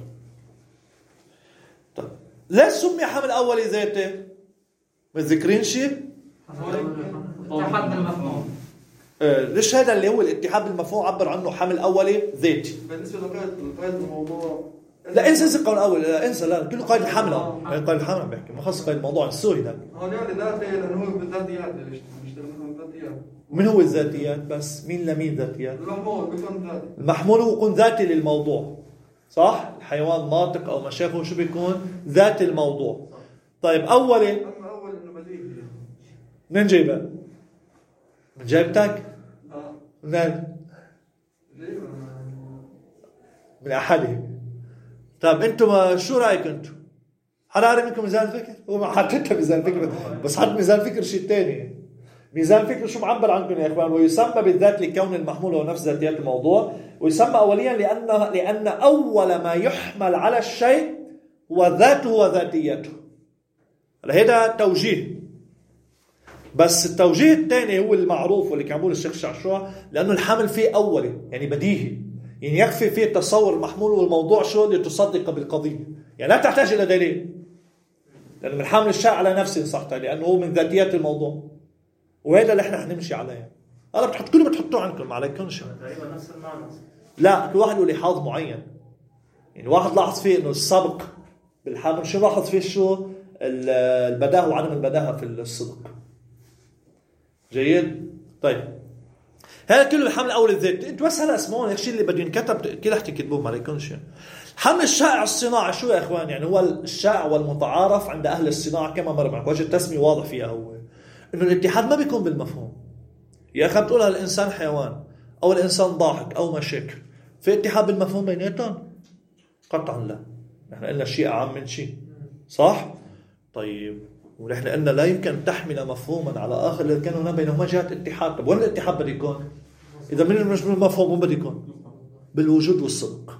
طيب ليش سمي حمل أولي ذاتي؟ متذكرين شيء؟ اتحاد بالمفهوم. آه ليش هذا اللي هو الاتحاد بالمفهوم عبر عنه حمل أولي ذاتي؟ بالنسبة لقائد الموضوع لا انسى انسى قول اول، لا انسى، لا كله قائد الحمله. قائد الحمله عم بحكي، ما خص قائد الموضوع السوري ده. هون يعني ذاتي لانه هو بالذاتيات اللي بيشتغل منهم ذاتيات. من هو الذاتيات؟ بس مين لمين ذاتيات؟ المحمول بيكون ذاتي. المحمول هو يكون ذاتي للموضوع، صح؟ الحيوان ناطق او مشاكل شو بيكون؟ ذاتي الموضوع. طيب اولي اما اول انه بديهي. منين جايبها؟ من جايبتك؟ اه منين؟ جايبها من احدهم. طيب انتم شو رايك انتم؟ حدا عارف منكم ميزان فكر؟ هو ما حطيتها ميزان فكر، بس حط ميزان فكر شيء ثاني. ميزان فكر شو معبر عنكم يا اخوان؟ ويسمى بالذات لكون المحمول هو نفس ذاتيات الموضوع، ويسمى اوليا لان لان اول ما يحمل على الشيء هو ذاته وذاتيته. هذا توجيه، بس التوجيه الثاني هو المعروف واللي كان بيقول الشيخ شعشوع، لانه الحمل فيه اولي يعني بديهي، يعني يكفي فيه تصور المحمول والموضوع شو اللي تصدق بالقضية، يعني لا تحتاج إلى دليل، لأن من حمل الشيء على نفسه صحته، لأنه هو من ذاتيات الموضوع، وهذا اللي احنا حنمشي عليه. أنا بتحط كله بتحطوه عنكم، ما عليكمش. تقريبا نفس المعنى. لا كل واحد له لحاظ معين، يعني واحد لاحظ فيه إنه السبق بالحمل، شو لاحظ فيه شو البداهة وعدم البداهة في الصدق. جيد. طيب هذا كله الحمل الأول الذاتي. انتوا بس هلا اسمعون الشيء اللي بده ينكتب كده تكتبوه ما عليكمش. حمل الشائع الصناعي شو يا اخوان؟ يعني هو الشائع والمتعارف عند اهل الصناعه كما مر معك، وجه التسميه واضح فيها هو انه الاتحاد ما بيكون بالمفهوم. يا اخي بتقولها الانسان حيوان او الانسان ضاحك او مشاكل، في اتحاد بالمفهوم بيناتهم؟ قطعا لا. نحن قلنا شيء اعم من شيء، صح؟ طيب ونحن قلنا لا يمكن تحمل مفهوما على آخر إذا كان هناك بينهما جهة اتحاد. طب وين الاتحاد بده يكون؟ إذا من مش بالمفهوم وين بده يكون؟ بالوجود والصدق.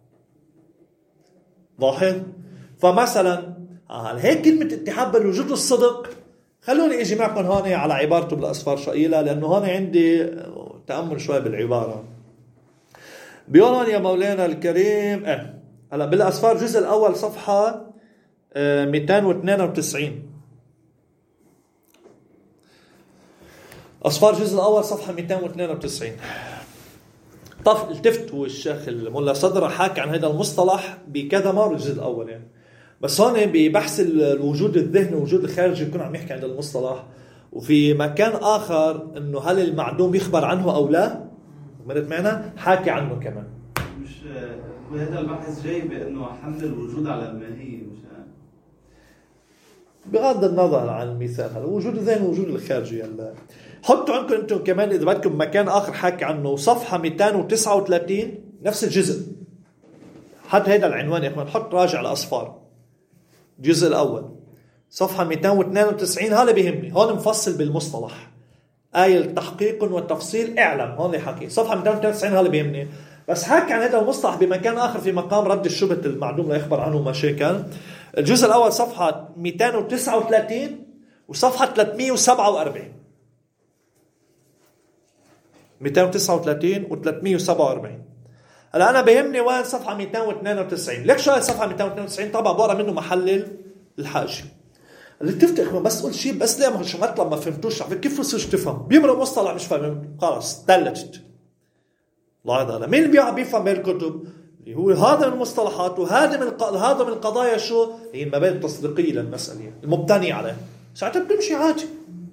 ظاهر؟ فمثلا آه هيك كلمة اتحاد بالوجود والصدق، خلوني اجي معكم هون على عبارته بالأصفار شقيلة، لأنه هون عندي تأمل شوي بالعبارة. بيقول هون يا مولانا الكريم اه هلا بالأصفار الجزء الأول صفحة اه مئتين واثنين وتسعين. أصفار الجزء الأول صفحة مئتين واثنين وتسعين. طف التفت هو الشيخ الملا صدر حاكي عن هذا المصطلح بكذا مرة الجزء الأول يعني، بس هون ببحث الوجود الذهني والوجود الخارجي يكون عم يحكي عن المصطلح، وفي مكان آخر إنه هل المعدوم يخبر عنه أو لا، مرت معنا حاكي عنه كمان. مش هذا البحث جاي بأنه حمل الوجود على الماهية، مش بغض النظر عن المثال هذا وجود الذهن ووجود الخارجي. يلا حطوا عندكم انتم كمان اذا بدكم مكان اخر حكي عنه، صفحه مئتين وتسعة وثلاثين نفس الجزء. حط هذا العنوان يا اخوان، حط راجع الاصفار الجزء الاول صفحه مئتين واثنين وتسعين. هذا بيهمني، هون مفصل بالمصطلح آية تحقيق وتفصيل اعلم، هون اللي حكي صفحه مئتين واثنين وتسعين. هذا بيهمني، بس حكي عن هذا المصطلح بمكان اخر في مقام رد الشبهه المعدوم لا يخبر عنه مشاكل. الجزء الأول صفحة مئتين وتسعة وثلاثين وصفحة ثلاثمئة وسبعة وأربعين. مئتين وتسعة وثلاثين و ثلاثمئة وسبعة وأربعين. هلا أنا بيهمني وين صفحة مئتين واثنين وتسعين. ليك شو هاي صفحة مئتين واثنين وتسعين؟ طبعا بقرأ منه محلل الحاجة. اللي تفتح بس تقول شيء بس ليه ما شو مطلب ما فهمتوش، عارف كيف بصير تفهم؟ بيمرق مصطلح مش فاهم خلاص تلجت. الله هذا مين اللي بيفهم بالكتب؟ اللي هو هذا من المصطلحات وهذا من الق... هذا من القضايا شو هي المبادئ التصديقيه للمساله المبتني عليها، ساعتها بتمشي عادي.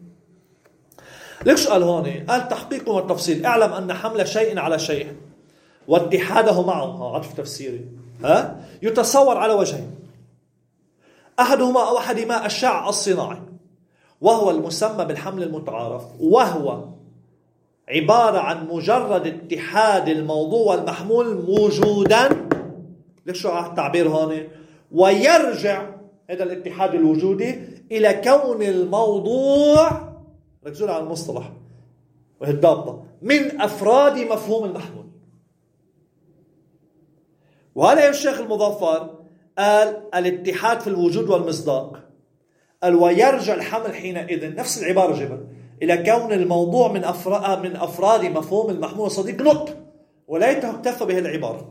ليش قال هون؟ قال تحقيق والتفصيل اعلم ان حمل شيء على شيء واتحاده معه، عطف تفسيري ها يتصور على وجهين، احدهما او احدهما الشع الصناعي وهو المسمى بالحمل المتعارف، وهو عبارة عن مجرد اتحاد الموضوع والمحمول موجودا. ليش شو التعبير هون؟ ويرجع هذا الاتحاد الوجودي إلى كون الموضوع، ركزوا على المصطلح، وهي الضابطة من أفراد مفهوم المحمول. وهذا الشيخ المظفر قال الاتحاد في الوجود والمصداق، قال ويرجع الحمل حينئذ نفس العبارة جبل إلى كون الموضوع من أفراد من أفراد مفهوم المحمول الصديق نقطة، وليته اكتفى به العبارة.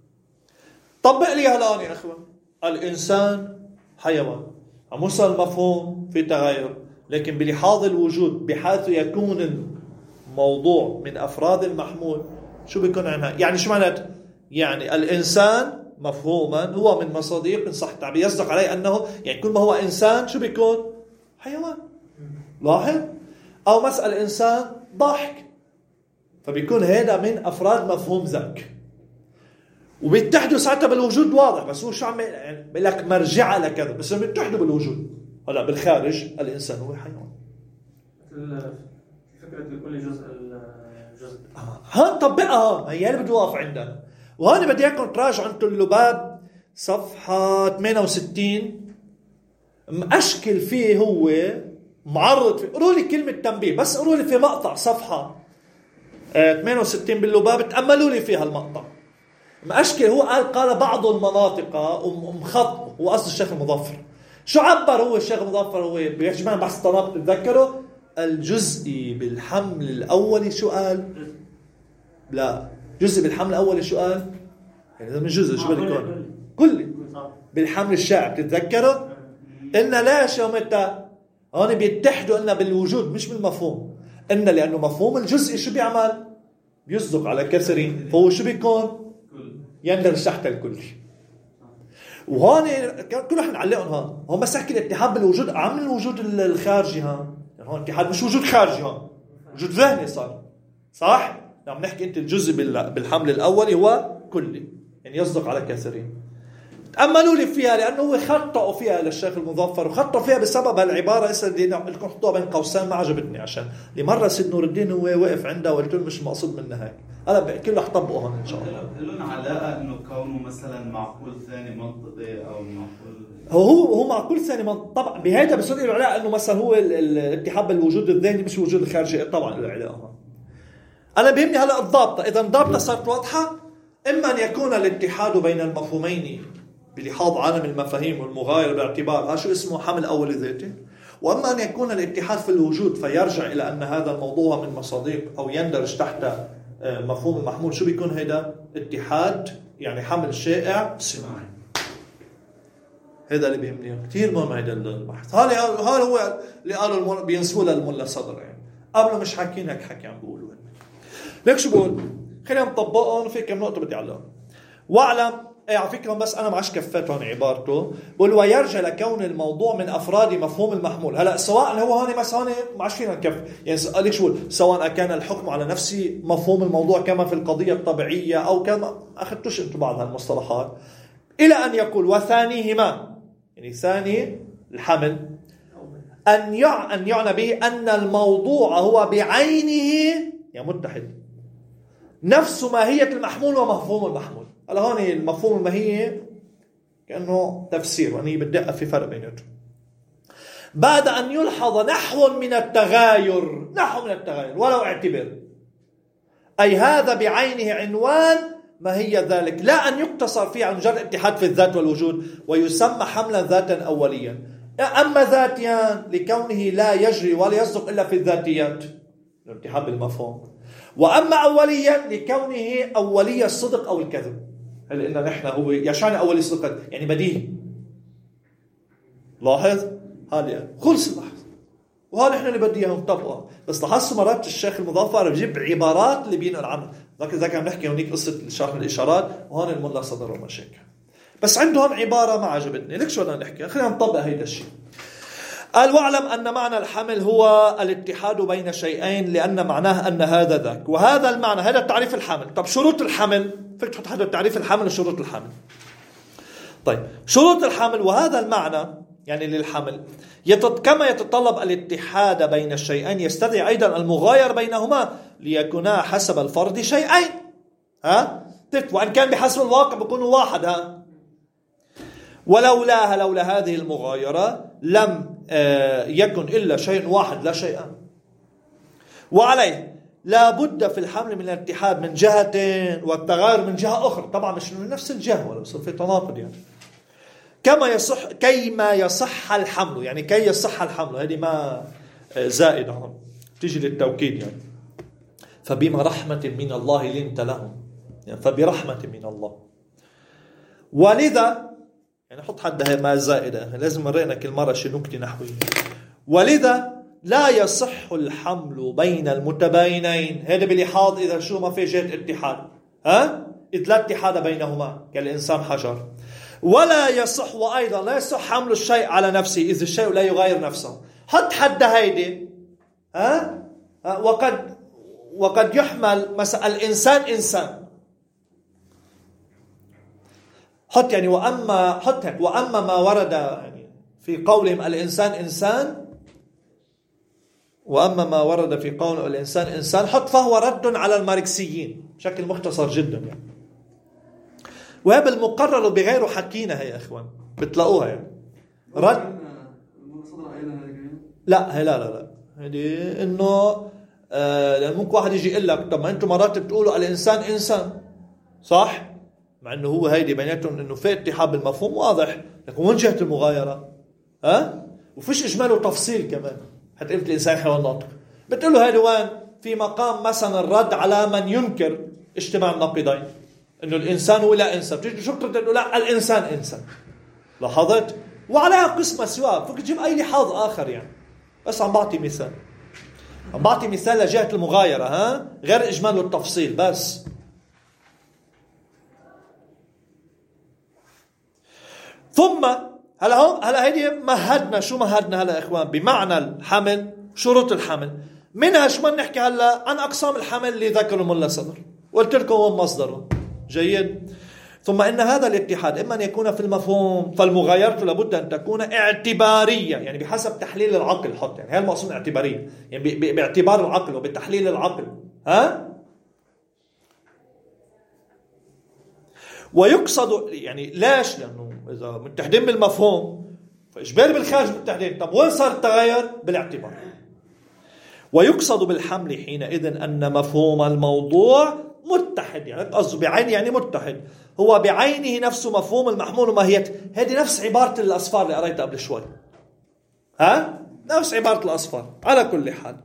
طبق لي الآن يا أخوة، الإنسان حيوان موصل المفهوم في تغير، لكن بلحاظ الوجود بحيث يكون الموضوع من أفراد المحمول شو بيكون عنها؟ يعني شو معنات؟ يعني الإنسان مفهوما هو من مصادق إن صح التعبير يصدق عليه أنه يعني كل ما هو إنسان شو بيكون؟ حيوان. لاحظ؟ أو مسألة الإنسان ضاحك، فبيكون هذا من أفراد مفهوم ذاك، وبيتحدوا ساعتها بالوجود واضح. بس هو شو عم يعني بيقول لك مرجعة لكذا، بس هم بيتحدوا بالوجود. هلا بالخارج الإنسان هو حيوان. مثل فكرة لكل جزء الجزء ها طبقها، هي اللي بتوقف عندنا. وهون بدي اياكم تراجعوا انتم اللباب صفحة ثمانية وستين، مأشكل فيه هو معرض فيه. قروا لي كلمة تنبيه، بس قروا لي في مقطع صفحة ثمانية وستين باللباب، تأملوا لي فيها المقطع. مأشكل هو قال قال بعض المناطق ومخط، هو قصد الشيخ المظفر. شو عبر هو الشيخ المظفر؟ هو بيجمع بحث الطناب تتذكروا الجزئي بالحمل الأولي شو قال؟ لا جزء بالحمل الأولي شو قال؟ يعني إذا من جزء شو بيكون؟ كلي بالحمل الشائع تتذكروا؟ إن ليش يوم متى؟ هون بيتحدوا إننا بالوجود مش بالمفهوم. إن لأنه مفهوم الجزء شو بيعمل؟ بيصدق على كسرين، فهو شو بيكون؟ يندرج تحت الكل. وهون كل واحد نعلقهم هون. هون بس احكي الاتحاد بالوجود عم الوجود الخارجي هون. يعني هون اتحاد مش وجود خارجي، هون وجود ذهني صار. صح؟ عم نحكي انت الجزء بالحمل الاولي هو كلي، يعني يصدق على كسرين. تأملوا لي فيها لانه هو خطأوا فيها للشيخ المظفر، وخطأوا فيها بسبب هالعباره. هسه بدي لكم حطوها بين قوسين، ما عجبتني عشان لمره سيد نور الدين هو واقف عندها وقلت له مش مقصود منها هيك. انا كله حطبقه هون ان شاء الله. لهم علاقه انه كونه مثلا معقول ثاني منطقي او معقول هو هو معقول ثاني منطقي طبعا بهذا، بس له علاقه انه مثلا هو الاتحاد بالوجود الذهني مش الوجود الخارجي، طبعا له علاقه هون. انا بيهمني هلا الضابطه، اذا الضابطه صارت واضحه، اما ان يكون الاتحاد بين المفهومين بلحاظ عالم المفاهيم والمغايرة باعتبار ها شو اسمه حمل أولي ذاتي، وأما أن يكون الاتحاد في الوجود فيرجع إلى أن هذا الموضوع من مصادق أو يندرج تحت مفهوم المحمول. شو بيكون هيدا؟ اتحاد يعني حمل شائع صناعي. هذا اللي بيهمني كثير مهم هيدا البحث. هذا هذا هو اللي قالوا بينسبوه للملا صدر، يعني قبله مش حاكين هيك حكي عم بيقولوا. ليك شو بقول؟ خلينا نطبقهم في كم نقطة بدي أعلقهم. واعلم ايه على فكرة، بس انا معش كفيت هون عبارته، بقول ويرجع لكون الموضوع من افراد مفهوم المحمول. هلا سواء هو هون بس هون معش فينا نكفي، يعني قال لك شو سواء كان الحكم على نفسه مفهوم الموضوع كما في القضية الطبيعية او كما اخذتوش انتم بعض هالمصطلحات، الى ان يقول وثانيهما، يعني ثاني الحمل ان يع ان يعنى به ان الموضوع هو بعينه يعني متحد نفس ماهية المحمول ومفهوم المحمول. هلا هون المفهوم الماهية كأنه تفسير، وأني بدقق في فرق بيناتهم. بعد أن يلحظ نحو من التغاير، نحو من التغاير ولو اعتبر، أي هذا بعينه عنوان ماهية ذلك، لا أن يقتصر فيه على مجرد اتحاد في الذات والوجود، ويسمى حملا ذاتا أوليا. أما ذاتيان لكونه لا يجري ولا يصدق إلا في الذاتيات، الاتحاد بالمفهوم. وأما أوليا لكونه أولية الصدق أو الكذب. هل إن نحن هو يشعني أولي الصدق يعني بديهي. لاحظ هذا خلص البحث، وهذا إحنا اللي بدي إياه نطبقه. بس لاحظت مرات الشيخ المظفر بجيب عبارات اللي بينقل عنها، لكن إذا كان نحكي هونيك قصة شرح الإشارات، وهون الملا صدر ومشاكل، بس عندهم عبارة ما عجبتني. ليك شو بدنا نحكي؟ خلينا نطبق هيدا الشيء. قال واعلم أن معنى الحمل هو الاتحاد بين شيئين، لأن معناه أن هذا ذاك، وهذا المعنى هذا تعريف الحمل. طب شروط الحمل، فيك تحط حدا تعريف الحمل وشروط الحمل. طيب شروط الحمل وهذا المعنى يعني للحمل يتط... كما يتطلب الاتحاد بين الشيئين يستدعي أيضا المغاير بينهما ليكونا حسب الفرض شيئين. ها وأن كان بحسب الواقع بيكونوا واحد. ها ولولاها لولا هذه المغايرة لم يكن إلا شيء واحد لا شيئا. وعليه لا بد في الحمل من الاتحاد من جهة والتغير من جهة أخرى. طبعا مش من نفس الجهة ولا بصير في تناقض يعني. كما يصح كيما يصح الحمل، يعني كي يصح الحمل، هذه ما زائدة هون تيجي للتوكيد يعني. فبما رحمة من الله لنت لهم، يعني فبرحمة من الله. ولذا يعني حط حدها ما زائدة، لازم مرينا كل مرة شي نكتة نحوية. ولذا لا يصح الحمل بين المتباينين، هذا بلحاظ إذا شو ما في جهة اتحاد، ها إذ لا اتحاد بينهما كالإنسان حجر. ولا يصح وأيضا لا يصح حمل الشيء على نفسه إذ الشيء لا يغير نفسه. حط حد هيدي، ها وقد وقد يحمل مثلا الإنسان إنسان، حط يعني وأما حط هيك وأما ما ورد يعني في قولهم الإنسان إنسان، وأما ما ورد في قول الإنسان إنسان، حط فهو رد على الماركسيين بشكل مختصر جدا يعني. وهي بالمقرر بغيره حكينا هي يا إخوان بتلاقوها يعني رد. لا هي لا لا لا هذه إنه آه لأن ممكن واحد يجي يقول لك طب ما أنتم مرات بتقولوا الإنسان إنسان صح، مع إنه هو هيدي بيناتهم إنه في اتحاد بالمفهوم واضح، لكن وين جهة المغايرة؟ ها وفيش إجمال وتفصيل كمان. حتى قلت الإنسان حيوان ناطق بتقول له هذا وين في مقام مثلا الرد على من ينكر اجتماع النقيضين، إنه الإنسان هو لا إنسان، بتيجي شكرا تقول لا الإنسان إنسان. لاحظت؟ وعليها قسمة سواء فيك تجيب أي لحاظ آخر يعني. بس عم بعطي مثال، عم بعطي مثال لجهة المغايرة، ها غير إجمال والتفصيل بس. ثم هلا هون هلا هيدي مهدنا شو مهدنا هلا إخوان بمعنى الحمل، شروط الحمل. منها شو ما نحكي هلا عن أقسام الحمل اللي ذكره ملا صدر، قلت لكم هو مصدره جيد. ثم إن هذا الاتحاد إما أن يكون في المفهوم، فالمغايرة لابد أن تكون اعتبارية يعني بحسب تحليل العقل. حط يعني هي المقصود اعتبارية يعني باعتبار العقل وبتحليل العقل، ها ويقصد يعني ليش؟ لأنه إذا متحدين بالمفهوم فإجباري بالخارج متحدين. طب وين صار التغير؟ بالاعتبار. ويقصد بالحمل حينئذ أن مفهوم الموضوع متحد، يعني قصده بعين يعني متحد، هو بعينه نفسه مفهوم المحمول وماهيته. هذه نفس عبارة الأصفار اللي قريتها قبل شوي، ها نفس عبارة الأصفار. على كل حال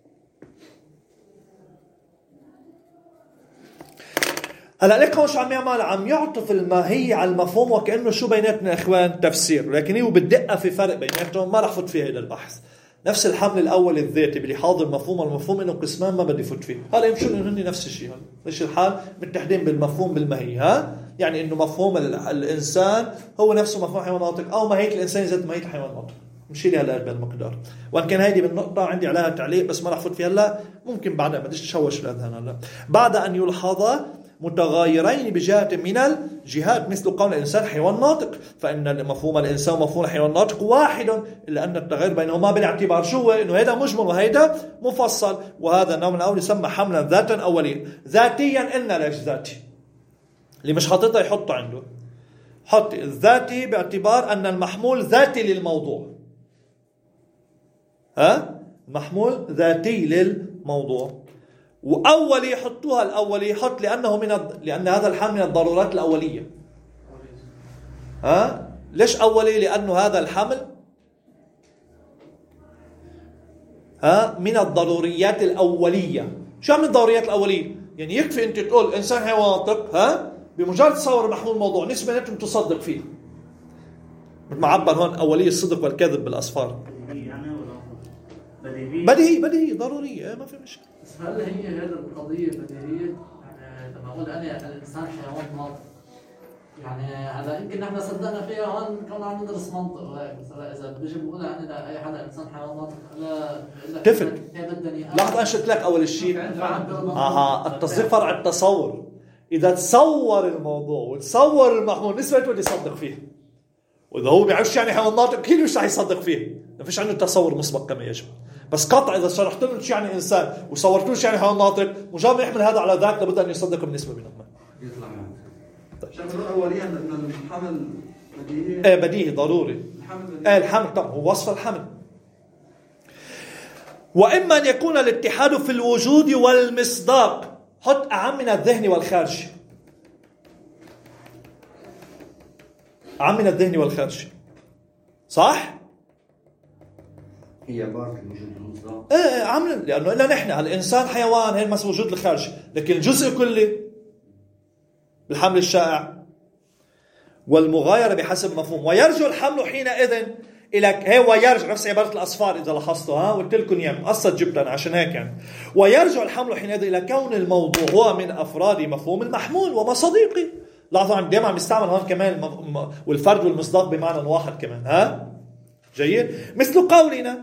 هلا لك هون شو عم يعمل؟ عم يعطف الماهية على المفهوم وكأنه شو بيناتنا إخوان تفسير، لكن هو بالدقة في فرق بيناتهم ما رح فوت فيه هذا البحث. نفس الحمل الأول الذاتي بلحاظ المفهوم والمفهوم إنه قسمان ما بدي فوت فيه. هلا يمشون إنه هني نفس الشيء، هلا مش الحال متحدين بالمفهوم بالماهية، ها يعني إنه مفهوم الإنسان هو نفسه مفهوم حيوان ناطق، أو ماهية الإنسان ذات ماهية الحيوان ناطق. مشي لي هلا بالمقدار، وان كان هيدي بالنقطه عندي عليها تعليق بس ما رح فوت فيها هلا، ممكن بعدها بديش تشوش الاذهان هلا. بعد ان يلحظ متغايرين بجهة من الجهات مثل قول الإنسان حيوان ناطق، فإن مفهوم الإنسان ومفهوم الحيوان ناطق واحد، إلا أن التغير بينهما بالاعتبار شو هو؟ إنه هذا مجمل وهذا مفصل. وهذا النوع الأول يسمى حملا ذاتا أوليا. ذاتيا إلنا ليش ذاتي؟ اللي مش حاططها يحطه عنده. حط الذاتي باعتبار أن المحمول ذاتي للموضوع، ها محمول ذاتي للموضوع. وأولي حطوها الأولي، حط لأنه من الض... لأن هذا الحمل من الضرورات الأولية. ها ليش أولي؟ لأنه هذا الحمل ها من الضروريات الأولية. شو من الضروريات الأولية؟ يعني يكفي أنت تقول إنسان حيوان ناطق، ها بمجرد تصور محمول الموضوع نسبة أنتم تصدق فيه. معبر هون أولية الصدق والكذب بالأصفار. بديهي بديهي ضرورية ما في مشكلة. بس هل هي هذه القضية بديهية؟ يعني لما أقول أنا الإنسان حيوان ناطق، يعني هذا يمكن نحن صدقنا فيها هون كنا عم ندرس منطق وهيك، بس إذا بيجي بقولها أنا لأي حدا إنسان حيوان ناطق لا تفرق. لحظة أنشط لك أول الشيء آها التصديق فرع التصور. إذا تصور الموضوع وتصور المحمول نسبة ودي يصدق فيه، وإذا هو بيعرفش يعني حيوان ناطق كيف مش رح يصدق فيه؟ ما فيش عنده تصور مسبق كما يجب. بس قطع إذا شرحت له شو يعني إنسان وصورت له شو يعني حيوان ناطق، مجرد ما يحمل هذا على ذاك لابد أن يصدق بالنسبة بينهما. يطلع معه. طيب. شغله أوليا أن الحمل بديهي. إيه بديهي ضروري. الحمل بديهي. إيه الحمل طبعا هو وصف الحمل. وإما أن يكون الاتحاد في الوجود والمصداق. حط أعم من الذهن والخارجي. أعم من الذهن والخارجي. صح؟ هي عبارة الوجود والمصداق. ايه عم، لأنه إلا نحن الإنسان حيوان، هي المس وجود الخارجي، لكن الجزء كلي بالحمل الشائع والمغايرة بحسب مفهوم. ويرجع الحمل حينئذ إلى هي ويرجع نفس عبارة الأصفار إذا لاحظتوا، ها قلت لكم يوم قصة جبتنا عشان هيك يعني. ويرجع الحمل حينئذ إلى كون الموضوع هو من أفراد مفهوم المحمول ومصادقي. لاحظوا عم دائما عم يستعمل هون كمان والفرد والمصداق بمعنى واحد كمان. ها جيد. مثل قولنا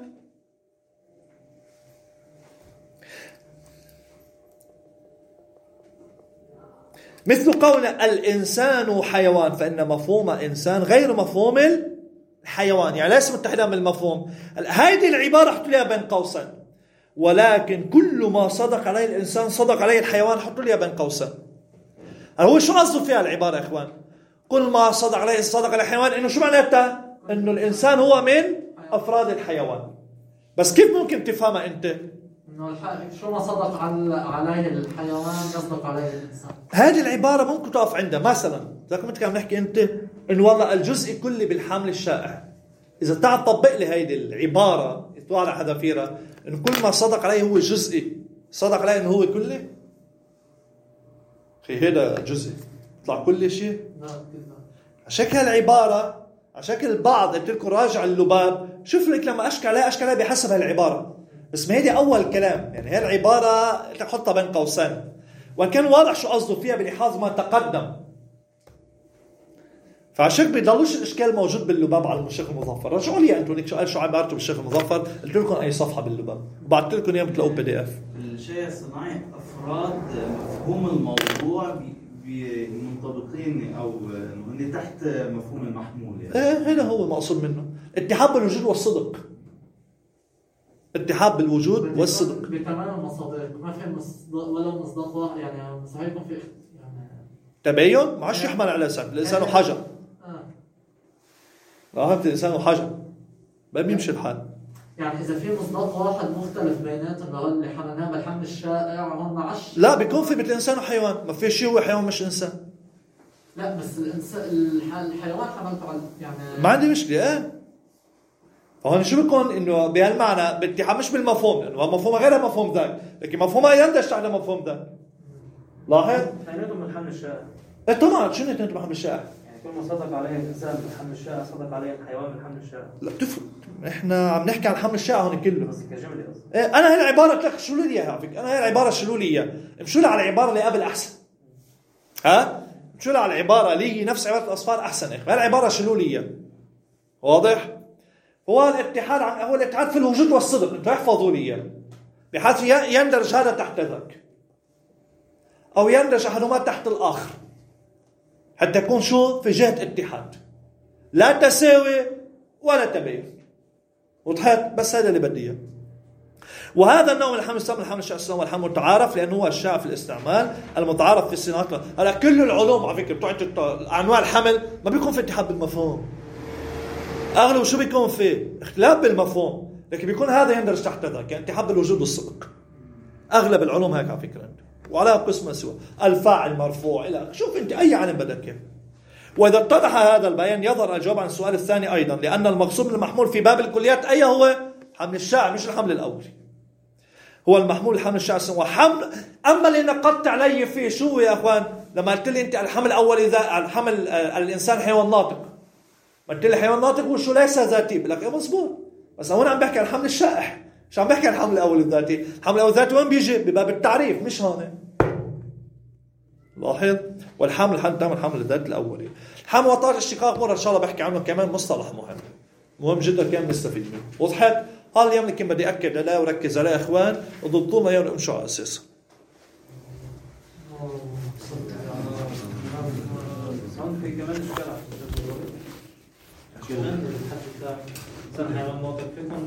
مثل قولنا الإنسان حيوان، فإن مفهوم إنسان غير مفهوم الحيوان، يعني ليس متحدا بالمفهوم. هذه العبارة حطوا لها بين قوسين. ولكن كل ما صدق عليه الإنسان صدق عليه الحيوان، حطوا لها بين قوسين. هو شو قصده فيها العبارة يا إخوان؟ كل ما صدق عليه صدق عليه الحيوان، إنه شو معناتها؟ إنه الإنسان هو من أفراد الحيوان. بس كيف ممكن تفهمها أنت؟ إنه شو ما صدق عليه الحيوان يصدق عليه الإنسان. هذه العبارة ممكن تقف عندها. مثلا إذا كنت عم نحكي أنت إنه والله الجزء كلي بالحمل الشائع، إذا تعال طبق لي هذه العبارة يطلع على حذافيرها إنه كل ما صدق عليه هو جزئي، صدق عليه إنه هو كلي. أخي هذا جزئي يطلع كل شيء. عشان هالعبارة عشان البعض قلت لكم راجع اللباب، شوف لك لما أشكل عليها أشكل عليها بحسب هالعبارة. بس ما هي دي أول كلام، يعني هي العبارة تحطها بين قوسين، وإن كان واضح شو قصده فيها بلحاظ ما تقدم. فعشان بيضلوش الإشكال موجود باللباب على الشيخ المظفر. رجعوا لي أنتوا ليك سؤال شو عبارته بالشيخ المظفر، قلت لكم أي صفحة باللباب وبعثت لكم إياه بتلاقوه بي دي إف. الشيء الصناعي أفراد مفهوم الموضوع منطبقين أو هن تحت مفهوم المحمول يعني. إيه هذا هو المقصود منه، اتحاد بالوجود والصدق. اتحاد بالوجود والصدق بكمان المصادر ما في مصداق ولا مصداق واحد، يعني صحيح يكون في يعني تباين ما عادش يحمل على الإنسان. الإنسان حجر. اه لاحظت الإنسان حجر ما بيمشي الحال. يعني إذا في مصداق واحد مختلف بيناتهم اللي هو اللي حملناه بالحمل الشائع هون ما عادش. لا بيكون في مثل الإنسان وحيوان، ما في شيء هو حيوان مش إنسان. لا بس الإنسان الحيوان حملته على يعني ما عندي مشكلة. إيه فهون شو بيكون إنه بهالمعنى باتحاد مش بالمفهوم، لأنه مفهوم غير مفهوم ذاك، لكن مفهومها يندرج تحت مفهوم ذاك. لاحظ؟ اثنيناتهم من الحمل الشائع. إيه طبعا شنو اثنيناتهم بالحمل الشائع؟ يعني كل ما صدق عليه الإنسان بالحمل الشائع صدق عليه الحيوان بالحمل الشائع. لا بتفرق، إحنا عم نحكي عن الحمل الشائع هون كله. بس كجملة قصدي. إيه أنا هاي العبارة لك شو لي إياها على فكرة، أنا هاي العبارة شو لي إياها، مشوا لي على العبارة اللي قبل أحسن. ها؟ مشوا لي على العبارة اللي هي نفس عبارة الأصفار أحسن. إيه هاي العبارة شو لي إياها. واضح؟ هو الاتحاد هو الاتحاد في الوجود والصدق. انتوا احفظوا لي اياه بحيث يندرج هذا تحت ذاك او يندرج احدهما تحت الاخر حتى يكون شو في جهة اتحاد، لا تساوي ولا تباين. وضحت؟ بس هذا اللي بدي اياه. وهذا النوع من الحمل يسمى الحمل الشائع هو الحمل المتعارف لانه هو الشائع في الاستعمال المتعارف في الصناعات. هلا كل العلوم على فكره بتوع انواع الحمل ما بيكون في اتحاد بالمفهوم، اغلب شو بيكون فيه اختلاف بالمفهوم، لكن بيكون هذا يندرج تحت ذاك، يعني اتحاد بالوجود والصدق. اغلب العلوم هيك على فكره انت، وعلى قسمه سوا الفاعل مرفوع الى شوف انت اي علم بدك اياه. واذا اتضح هذا البيان يظهر الجواب عن السؤال الثاني ايضا، لان المقصود المحمول في باب الكليات اي هو حمل الشائع مش الحمل الاولي. هو المحمول الحمل الشائع هو حمل. اما اللي نقدت علي فيه شو يا اخوان لما قلت لي انت الحمل الاولي اذا الحمل الانسان حيوان ناطق، قلت لي حيوان ناطق وشو ليس ذاتي، بقول لك ايه مزبوط، بس هون عم بحكي عن الحمل الشائع مش عم بحكي عن الحمل الاولي الذاتي. الحمل الاولي الذاتي وين بيجي؟ بباب التعريف مش هون. لاحظ؟ والحمل حد تعمل الحمل الذاتي الاولي. الحمل وطاقة الاشتقاق مرة ان شاء الله بحكي عنه كمان، مصطلح مهم مهم جدا كمان نستفيد منه. وضحت؟ هذا اليوم لكن بدي اكد عليه وركز عليه يا اخوان وضبطوا لنا اياه ونمشوا على اساسه. في كمان اشكال كمان الحد بتاع انسان حيوان ناطق فيكم